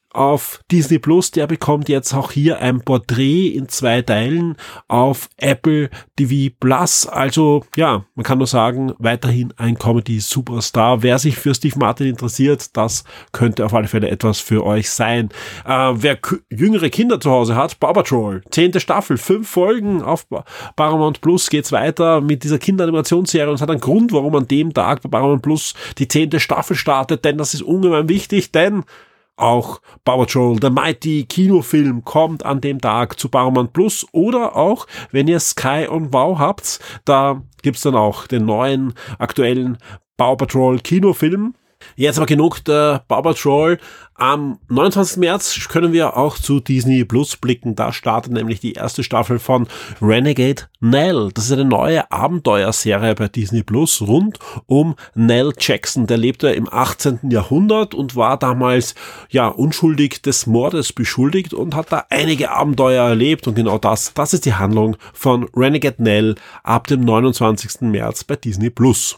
auf Disney Plus, der bekommt jetzt auch hier ein Porträt in zwei Teilen auf Apple T V Plus. Also ja, man kann nur sagen, weiterhin ein Comedy-Superstar. Wer sich für Steve Martin interessiert, das könnte auf alle Fälle etwas für euch sein. Äh, wer k- jüngere Kinder zu Hause hat, Paw Patrol, zehnte Staffel, fünf Folgen auf Paramount Plus geht's weiter mit dieser Kinderanimationsserie und es hat einen Grund, warum an dem Tag bei Paramount Plus die zehnte Staffel startet, denn das ist ungemein wichtig, denn auch Paw Patrol, der Mighty Kinofilm kommt an dem Tag zu Paramount Plus oder auch, wenn ihr Sky und Wow habt, da gibt's dann auch den neuen, aktuellen Paw Patrol Kinofilm. Jetzt aber genug der Paw Patrol. Am neunundzwanzigsten März können wir auch zu Disney Plus blicken. Da startet nämlich die erste Staffel von Renegade Nell. Das ist eine neue Abenteuerserie bei Disney Plus rund um Nell Jackson. Der lebte im achtzehnten Jahrhundert und war damals ja unschuldig des Mordes beschuldigt und hat da einige Abenteuer erlebt. Und genau das, das ist die Handlung von Renegade Nell ab dem neunundzwanzigsten März bei Disney Plus.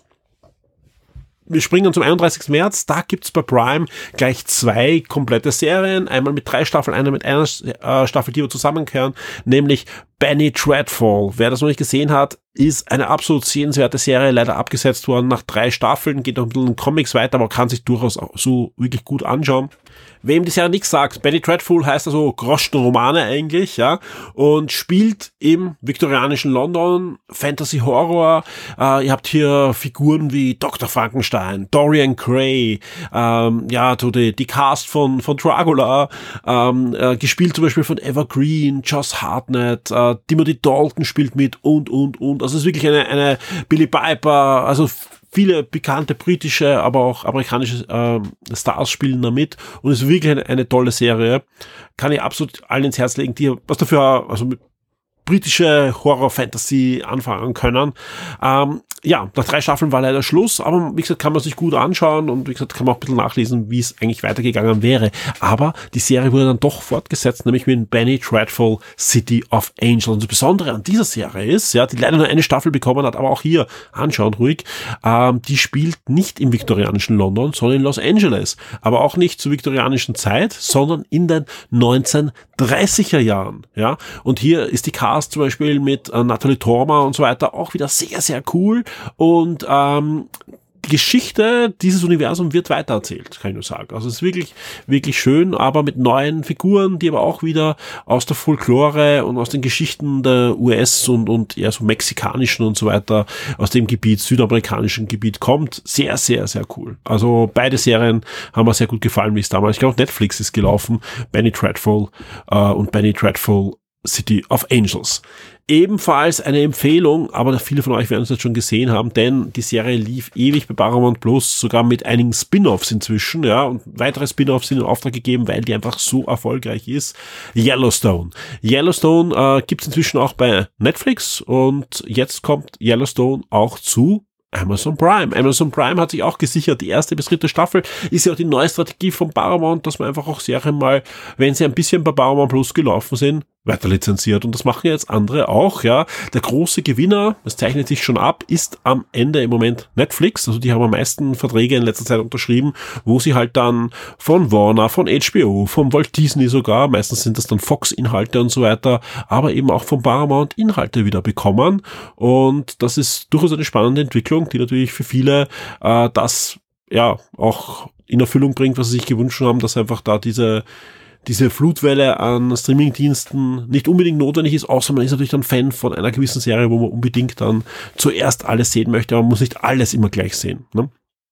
Wir springen zum einunddreißigsten März, da gibt's bei Prime gleich zwei komplette Serien, einmal mit drei Staffeln, eine mit einer äh, Staffel, die wir zusammenkehren, nämlich Penny Dreadful. Wer das noch nicht gesehen hat, ist eine absolut sehenswerte Serie, leider abgesetzt worden nach drei Staffeln, geht noch ein bisschen in Comics weiter, aber kann sich durchaus auch so wirklich gut anschauen. Wem die Serie nichts sagt, Penny Dreadful heißt also Groschenromane eigentlich, ja, und spielt im viktorianischen London, Fantasy Horror. Äh, ihr habt hier Figuren wie Doktor Frankenstein, Dorian Gray, ähm, ja, so die, die Cast von von Dracula, ähm, äh, gespielt zum Beispiel von Eva Green, Josh Hartnett, äh, Timothy Dalton spielt mit und und und. Also es ist wirklich eine eine Billie Piper, also viele bekannte britische, aber auch amerikanische äh, Stars spielen da mit und es ist wirklich eine, eine tolle Serie. Kann ich absolut allen ins Herz legen, die was dafür, also mit britische Horror-Fantasy anfangen können. Ähm, ja, nach drei Staffeln war leider Schluss, aber wie gesagt, kann man sich gut anschauen und wie gesagt, kann man auch ein bisschen nachlesen, wie es eigentlich weitergegangen wäre. Aber die Serie wurde dann doch fortgesetzt, nämlich mit Penny Dreadful City of Angels. Und das Besondere an dieser Serie ist, ja, die leider nur eine Staffel bekommen hat, aber auch hier anschauen ruhig, ähm, die spielt nicht im viktorianischen London, sondern in Los Angeles. Aber auch nicht zur viktorianischen Zeit, sondern in den neunzehnhundertdreißiger Jahren. Ja, und hier ist die Cast zum Beispiel mit äh, Natalie Dormer und so weiter auch wieder sehr, sehr cool und ähm, die Geschichte dieses Universums wird weitererzählt, kann ich nur sagen. Also es ist wirklich, wirklich schön, aber mit neuen Figuren, die aber auch wieder aus der Folklore und aus den Geschichten der U S und, und eher so mexikanischen und so weiter, aus dem Gebiet, südamerikanischen Gebiet kommt. Sehr, sehr, sehr cool. Also beide Serien haben mir sehr gut gefallen, wie es damals, ich glaube Netflix ist gelaufen, Penny Dreadful äh, und Penny Dreadful City of Angels. Ebenfalls eine Empfehlung, aber viele von euch werden es jetzt schon gesehen haben, denn die Serie lief ewig bei Paramount Plus, sogar mit einigen Spin-Offs inzwischen, ja, und weitere Spin-Offs sind in Auftrag gegeben, weil die einfach so erfolgreich ist. Yellowstone. Yellowstone äh, gibt es inzwischen auch bei Netflix und jetzt kommt Yellowstone auch zu Amazon Prime. Amazon Prime hat sich auch gesichert. Die erste bis dritte Staffel ist ja auch die neue Strategie von Paramount, dass man einfach auch Serien mal, wenn sie ein bisschen bei Paramount Plus gelaufen sind, weiter lizenziert. Und das machen jetzt andere auch, ja. Der große Gewinner, das zeichnet sich schon ab, ist am Ende im Moment Netflix. Also die haben am meisten Verträge in letzter Zeit unterschrieben, wo sie halt dann von Warner, von H B O, von Walt Disney sogar, meistens sind das dann Fox-Inhalte und so weiter, aber eben auch von Paramount Inhalte wieder bekommen. Und das ist durchaus eine spannende Entwicklung, die natürlich für viele äh, das ja auch in Erfüllung bringt, was sie sich gewünscht haben, dass einfach da diese diese Flutwelle an Streamingdiensten nicht unbedingt notwendig ist, außer man ist natürlich dann Fan von einer gewissen Serie, wo man unbedingt dann zuerst alles sehen möchte, aber man muss nicht alles immer gleich sehen, ne?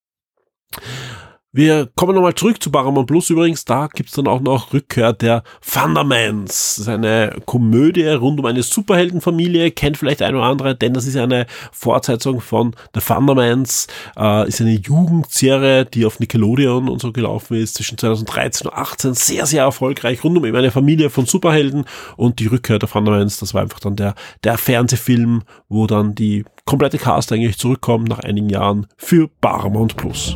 Wir kommen nochmal zurück zu Paramount Plus übrigens, da gibt's dann auch noch Rückkehr der Thundermans. Das ist eine Komödie rund um eine Superheldenfamilie, kennt vielleicht ein oder andere, denn das ist eine Fortsetzung von The Thundermans, äh, ist eine Jugendserie, die auf Nickelodeon und so gelaufen ist, zwischen zweitausenddreizehn und achtzehn, sehr, sehr erfolgreich, rund um eben eine Familie von Superhelden und die Rückkehr der Thundermans, das war einfach dann der, der Fernsehfilm, wo dann die komplette Cast eigentlich zurückkommt nach einigen Jahren für Paramount Plus.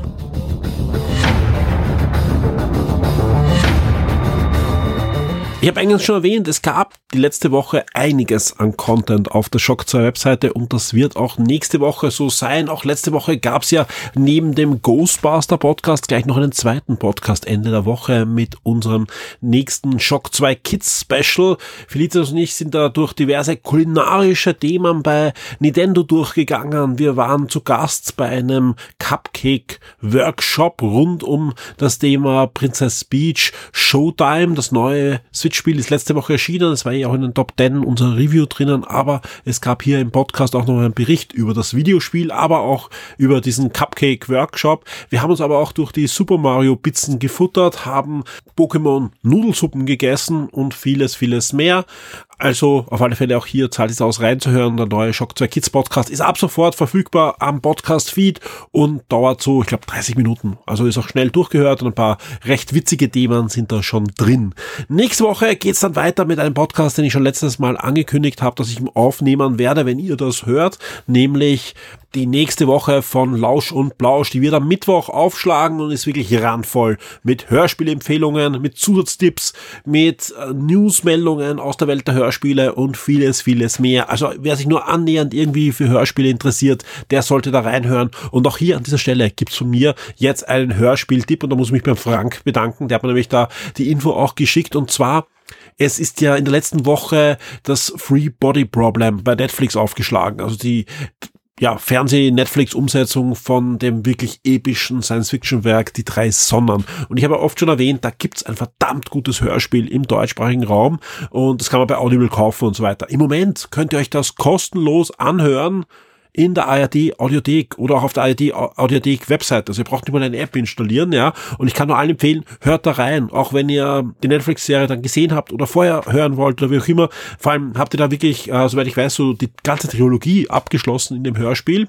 Ich habe eingangs schon erwähnt, es gab die letzte Woche einiges an Content auf der Shock zwei Webseite und das wird auch nächste Woche so sein. Auch letzte Woche gab es ja neben dem Ghostbuster Podcast gleich noch einen zweiten Podcast Ende der Woche mit unserem nächsten Shock zwei Kids Special. Felicitas und ich sind da durch diverse kulinarische Themen bei Nintendo durchgegangen. Wir waren zu Gast bei einem Cupcake Workshop rund um das Thema Princess Peach Showtime, das neue Switch-Spiel ist letzte Woche erschienen, es war ja auch in den Top zehn unser Review drinnen, aber es gab hier im Podcast auch noch einen Bericht über das Videospiel, aber auch über diesen Cupcake-Workshop. Wir haben uns aber auch durch die Super Mario Pizzen gefuttert, haben Pokémon Nudelsuppen gegessen und vieles, vieles mehr. Also auf alle Fälle auch hier zahlt es aus reinzuhören. Der neue Shock zwei Kids Podcast ist ab sofort verfügbar am Podcast-Feed und dauert so, ich glaube, dreißig Minuten. Also ist auch schnell durchgehört und ein paar recht witzige Themen sind da schon drin. Nächste Woche geht's dann weiter mit einem Podcast, den ich schon letztes Mal angekündigt habe, dass ich ihn aufnehmen werde, wenn ihr das hört, nämlich die nächste Woche von Lausch und Plausch, die wird am Mittwoch aufschlagen und ist wirklich randvoll mit Hörspielempfehlungen, mit Zusatztipps, mit äh, Newsmeldungen aus der Welt der Hörspiele und vieles, vieles mehr. Also wer sich nur annähernd irgendwie für Hörspiele interessiert, der sollte da reinhören. Und auch hier an dieser Stelle gibt's von mir jetzt einen Hörspieltipp und da muss ich mich beim Frank bedanken, der hat mir nämlich da die Info auch geschickt und zwar es ist ja in der letzten Woche das Free Body Problem bei Netflix aufgeschlagen. Also die ja, Fernseh-Netflix-Umsetzung von dem wirklich epischen Science-Fiction-Werk Die drei Sonnen. Und ich habe oft schon erwähnt, da gibt's ein verdammt gutes Hörspiel im deutschsprachigen Raum und das kann man bei Audible kaufen und so weiter. Im Moment könnt ihr euch das kostenlos anhören in der A R D Audiothek oder auch auf der A R D Audiothek Website. Also ihr braucht nicht mal eine App installieren, ja. Und ich kann nur allen empfehlen, hört da rein. Auch wenn ihr die Netflix-Serie dann gesehen habt oder vorher hören wollt oder wie auch immer. Vor allem habt ihr da wirklich, äh, soweit ich weiß, so die ganze Trilogie abgeschlossen in dem Hörspiel.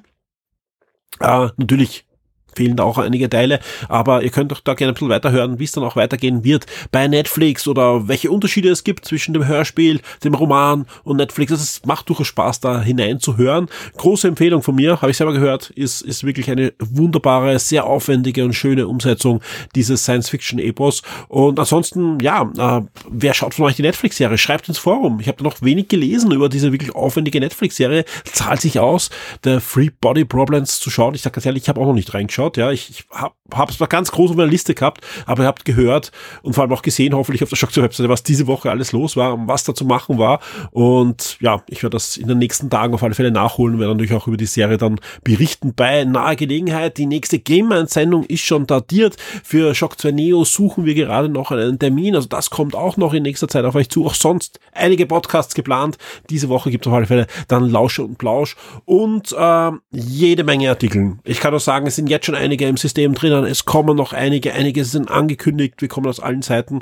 Äh, natürlich fehlen da auch einige Teile, aber ihr könnt doch da gerne ein bisschen weiterhören, wie es dann auch weitergehen wird bei Netflix oder welche Unterschiede es gibt zwischen dem Hörspiel, dem Roman und Netflix. Es macht durchaus Spaß, da hineinzuhören. Große Empfehlung von mir, habe ich selber gehört, ist ist wirklich eine wunderbare, sehr aufwendige und schöne Umsetzung dieses Science-Fiction-Epos. Und ansonsten, ja, äh, wer schaut von euch die Netflix-Serie? Schreibt ins Forum. Ich habe da noch wenig gelesen über diese wirklich aufwendige Netflix-Serie. Zahlt sich aus, der Free Body Problems zu schauen. Ich sage ganz ehrlich, ich habe auch noch nicht reingeschaut. Ja, ich, ich habe es mal ganz groß auf meiner Liste gehabt, aber ihr habt gehört und vor allem auch gesehen, hoffentlich auf der Shock zwei Webseite, was diese Woche alles los war und was da zu machen war. Und ja, ich werde das in den nächsten Tagen auf alle Fälle nachholen und werde natürlich auch über die Serie dann berichten bei naher Gelegenheit. Die nächste Game-Sendung ist schon datiert. Für Shock zwei Neo suchen wir gerade noch einen Termin. Also das kommt auch noch in nächster Zeit auf euch zu. Auch sonst einige Podcasts geplant. Diese Woche gibt es auf alle Fälle dann Lausche und Plausch und äh, jede Menge Artikel. Ich kann auch sagen, es sind jetzt schon einige im System drinnen, es kommen noch einige, einige sind angekündigt, wir kommen aus allen Seiten,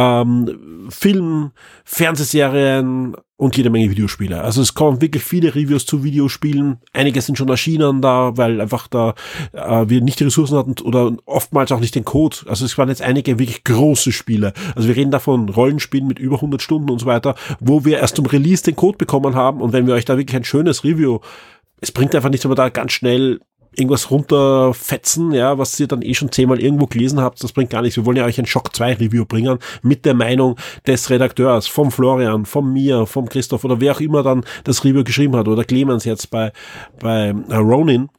ähm, Film, Fernsehserien und jede Menge Videospiele. Also es kommen wirklich viele Reviews zu Videospielen, einige sind schon erschienen da, weil einfach da äh, wir nicht die Ressourcen hatten oder oftmals auch nicht den Code. Also es waren jetzt einige wirklich große Spiele. Also wir reden da von Rollenspielen mit über hundert Stunden und so weiter, wo wir erst zum Release den Code bekommen haben und wenn wir euch da wirklich ein schönes Review, es bringt einfach nichts, wenn wir da ganz schnell irgendwas runterfetzen, ja, was ihr dann eh schon zehnmal irgendwo gelesen habt, das bringt gar nichts. Wir wollen ja euch ein Shock zwei Review bringen mit der Meinung des Redakteurs, vom Florian, von mir, vom Christoph oder wer auch immer dann das Review geschrieben hat oder Clemens jetzt bei bei Ronin.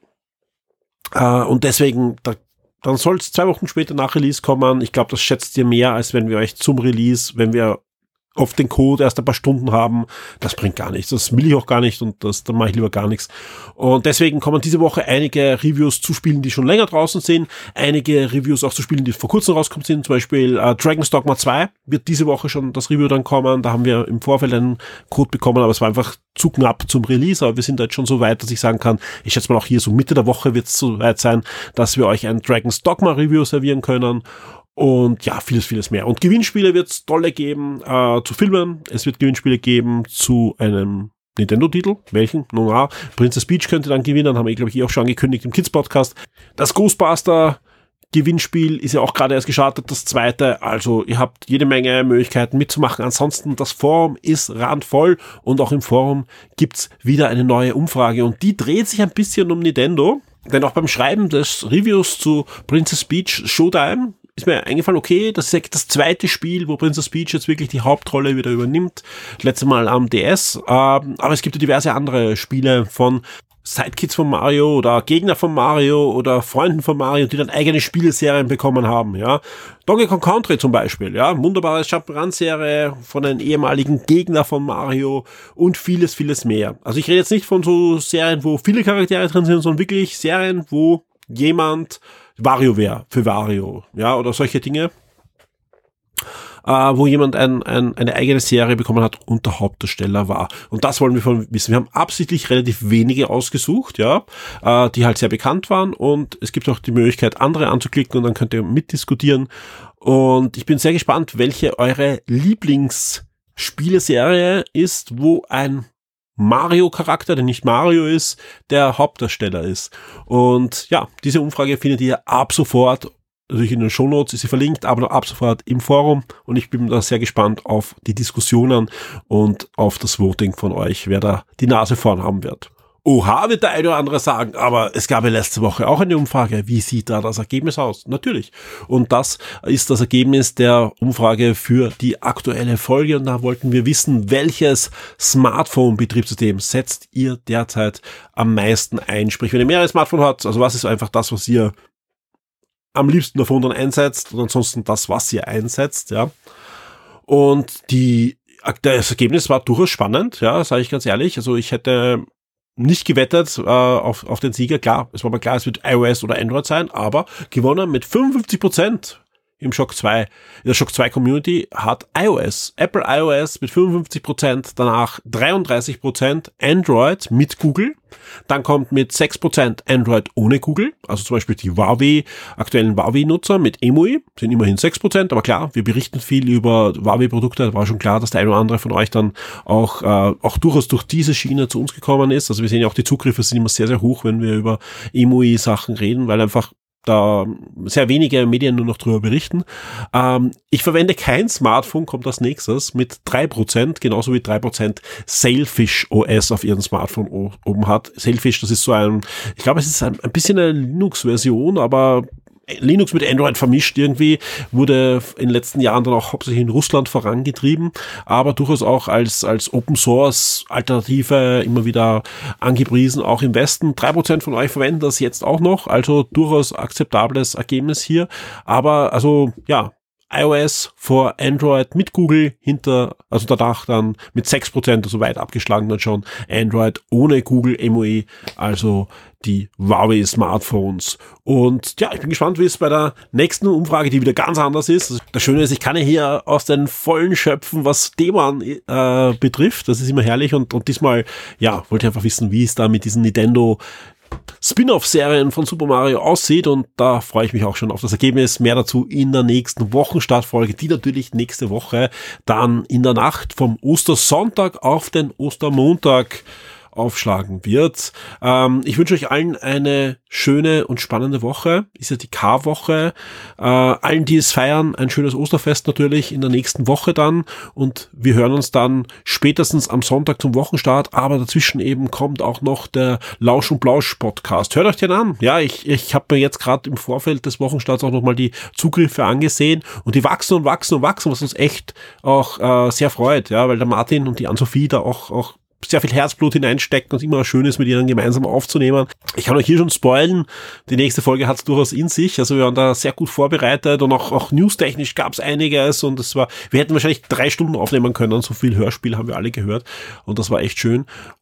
Äh, und deswegen, da, dann soll es zwei Wochen später nach Release kommen. Ich glaube, das schätzt ihr mehr, als wenn wir euch zum Release, wenn wir auf den Code erst ein paar Stunden haben, das bringt gar nichts. Das will ich auch gar nicht und das, dann mache ich lieber gar nichts. Und deswegen kommen diese Woche einige Reviews zu Spielen, die schon länger draußen sind, einige Reviews auch zu Spielen, die vor kurzem rausgekommen sind, zum Beispiel äh, Dragon's Dogma zwei wird diese Woche schon das Review dann kommen, da haben wir im Vorfeld einen Code bekommen, aber es war einfach zu knapp zum Release, aber wir sind da jetzt schon so weit, dass ich sagen kann, ich schätze mal auch hier so Mitte der Woche wird es so weit sein, dass wir euch ein Dragon's Dogma Review servieren können. Und ja, vieles, vieles mehr. Und Gewinnspiele wird es tolle geben äh, zu Filmen. Es wird Gewinnspiele geben zu einem Nintendo-Titel. Welchen? Nun ja, Princess Peach könnte dann gewinnen. Haben wir, glaube ich, eh auch schon angekündigt im Kids-Podcast. Das Ghostbuster Gewinnspiel ist ja auch gerade erst gestartet, das zweite. Also ihr habt jede Menge Möglichkeiten mitzumachen. Ansonsten, das Forum ist randvoll und auch im Forum gibt's wieder eine neue Umfrage. Und die dreht sich ein bisschen um Nintendo. Denn auch beim Schreiben des Reviews zu Princess Peach Showtime ist mir eingefallen, okay, das ist das zweite Spiel, wo Princess Peach jetzt wirklich die Hauptrolle wieder übernimmt. Letztes Mal am D S, äh, aber es gibt ja diverse andere Spiele von Sidekicks von Mario oder Gegner von Mario oder Freunden von Mario, die dann eigene Spieleserien bekommen haben, ja. Donkey Kong Country zum Beispiel, ja. Wunderbare Jump'n'Run-Serie von einem ehemaligen Gegner von Mario und vieles, vieles mehr. Also ich rede jetzt nicht von so Serien, wo viele Charaktere drin sind, sondern wirklich Serien, wo jemand WarioWare für Wario, ja, oder solche Dinge, äh, wo jemand ein, ein, eine eigene Serie bekommen hat und der Hauptdarsteller war. Und das wollen wir von wissen. Wir haben absichtlich relativ wenige ausgesucht, ja, äh, die halt sehr bekannt waren, und es gibt auch die Möglichkeit, andere anzuklicken, und dann könnt ihr mitdiskutieren. Und ich bin sehr gespannt, welche eure Lieblingsspieleserie ist, wo ein Mario-Charakter, der nicht Mario ist, der Hauptdarsteller ist. Und ja, diese Umfrage findet ihr ab sofort, natürlich in den Shownotes ist sie verlinkt, aber ab sofort im Forum, und ich bin da sehr gespannt auf die Diskussionen und auf das Voting von euch, wer da die Nase vorn haben wird. Oha, wird der eine oder andere sagen, aber es gab ja letzte Woche auch eine Umfrage. Wie sieht da das Ergebnis aus? Natürlich. Und das ist das Ergebnis der Umfrage für die aktuelle Folge. Und da wollten wir wissen, welches Smartphone-Betriebssystem setzt ihr derzeit am meisten ein? Sprich, wenn ihr mehrere Smartphones habt, also was ist einfach das, was ihr am liebsten davon dann einsetzt, und ansonsten das, was ihr einsetzt, ja. Und die, das Ergebnis war durchaus spannend, ja, sage ich ganz ehrlich. Also ich hätte nicht gewettet äh, auf, auf den Sieger. Klar, es war mir klar, es wird iOS oder Android sein, aber gewonnen mit fünfundfünfzig Prozent im Shock zwei. In der Shock zwei Community hat iOS, Apple iOS mit fünfundfünfzig Prozent, danach dreiunddreißig Prozent Android mit Google, dann kommt mit sechs Prozent Android ohne Google, also zum Beispiel die Huawei, aktuellen Huawei-Nutzer mit E M U I, sind immerhin sechs Prozent, aber klar, wir berichten viel über Huawei-Produkte, da war schon klar, dass der eine oder andere von euch dann auch, äh, auch durchaus durch diese Schiene zu uns gekommen ist. Also wir sehen ja auch, die Zugriffe sind immer sehr, sehr hoch, wenn wir über E M U I-Sachen reden, weil einfach da sehr wenige Medien nur noch drüber berichten. Ähm, ich verwende kein Smartphone, kommt als nächstes, mit drei Prozent, genauso wie drei Prozent Sailfish O S auf ihrem Smartphone o- oben hat. Sailfish, das ist so ein, ich glaube, es ist ein, ein bisschen eine Linux-Version, aber Linux mit Android vermischt irgendwie, wurde in den letzten Jahren dann auch hauptsächlich in Russland vorangetrieben, aber durchaus auch als als Open Source Alternative immer wieder angepriesen, auch im Westen. Drei Prozent von euch verwenden das jetzt auch noch, also durchaus akzeptables Ergebnis hier, aber also ja, iOS vor Android mit Google hinter, also danach dann mit sechs Prozent, also weit abgeschlagen dann schon Android ohne Google E M U I, also die Huawei Smartphones. Und ja, ich bin gespannt, wie es bei der nächsten Umfrage, die wieder ganz anders ist. Das Schöne ist, ich kann ja hier aus den Vollen schöpfen, was Themen äh, betrifft. Das ist immer herrlich, und, und diesmal, ja, wollte ich einfach wissen, wie es da mit diesen Nintendo Spin-off-Serien von Super Mario aussieht, und da freue ich mich auch schon auf das Ergebnis. Mehr dazu in der nächsten Wochenstartfolge, die natürlich nächste Woche dann in der Nacht vom Ostersonntag auf den Ostermontag aufschlagen wird. Ähm, ich wünsche euch allen eine schöne und spannende Woche. Ist ja die K-Woche. Äh, allen, die es feiern, ein schönes Osterfest natürlich in der nächsten Woche dann. Und wir hören uns dann spätestens am Sonntag zum Wochenstart. Aber dazwischen eben kommt auch noch der Lausch und Blausch Podcast. Hört euch den an. Ja, ich, ich habe mir jetzt gerade im Vorfeld des Wochenstarts auch nochmal die Zugriffe angesehen. Und die wachsen und wachsen und wachsen, was uns echt auch äh, sehr freut. Ja, weil der Martin und die Ann-Sophie da auch, auch sehr viel Herzblut hineinstecken und immer schön ist, mit ihnen gemeinsam aufzunehmen. Ich kann euch hier schon spoilen, die nächste Folge hat es durchaus in sich, also wir waren da sehr gut vorbereitet, und auch, auch newstechnisch gab es einiges, und es war, wir hätten wahrscheinlich drei Stunden aufnehmen können, so viel Hörspiel haben wir alle gehört, und das war echt schön,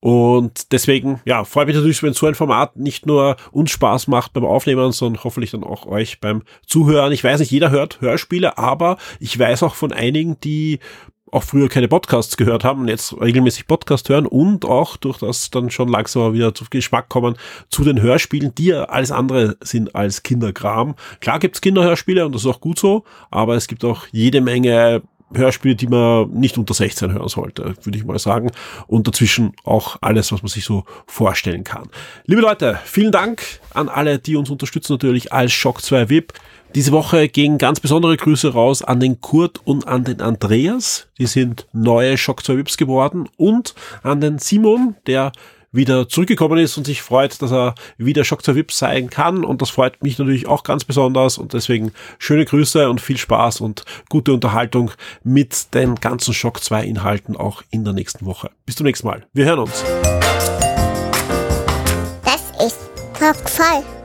und deswegen, ja, freue mich natürlich, wenn so ein Format nicht nur uns Spaß macht beim Aufnehmen, sondern hoffentlich dann auch euch beim Zuhören. Ich weiß nicht, jeder hört Hörspiele, aber ich weiß auch von einigen, die auch früher keine Podcasts gehört haben und jetzt regelmäßig Podcast hören, und auch durch das dann schon langsam wieder zu Geschmack kommen zu den Hörspielen, die ja alles andere sind als Kinderkram. Klar gibt's Kinderhörspiele, und das ist auch gut so, aber es gibt auch jede Menge Hörspiele, die man nicht unter sechzehn hören sollte, würde ich mal sagen. Und dazwischen auch alles, was man sich so vorstellen kann. Liebe Leute, vielen Dank an alle, die uns unterstützen, natürlich als Shock zwei V I P. Diese Woche gehen ganz besondere Grüße raus an den Kurt und an den Andreas. Die sind neue Shock zwei V I Ps geworden. Und an den Simon, der wieder zurückgekommen ist und sich freut, dass er wieder Shock zwei V I P sein kann, und das freut mich natürlich auch ganz besonders, und deswegen schöne Grüße und viel Spaß und gute Unterhaltung mit den ganzen Shock zwei Inhalten auch in der nächsten Woche. Bis zum nächsten Mal. Wir hören uns.
Das ist Shock zwei.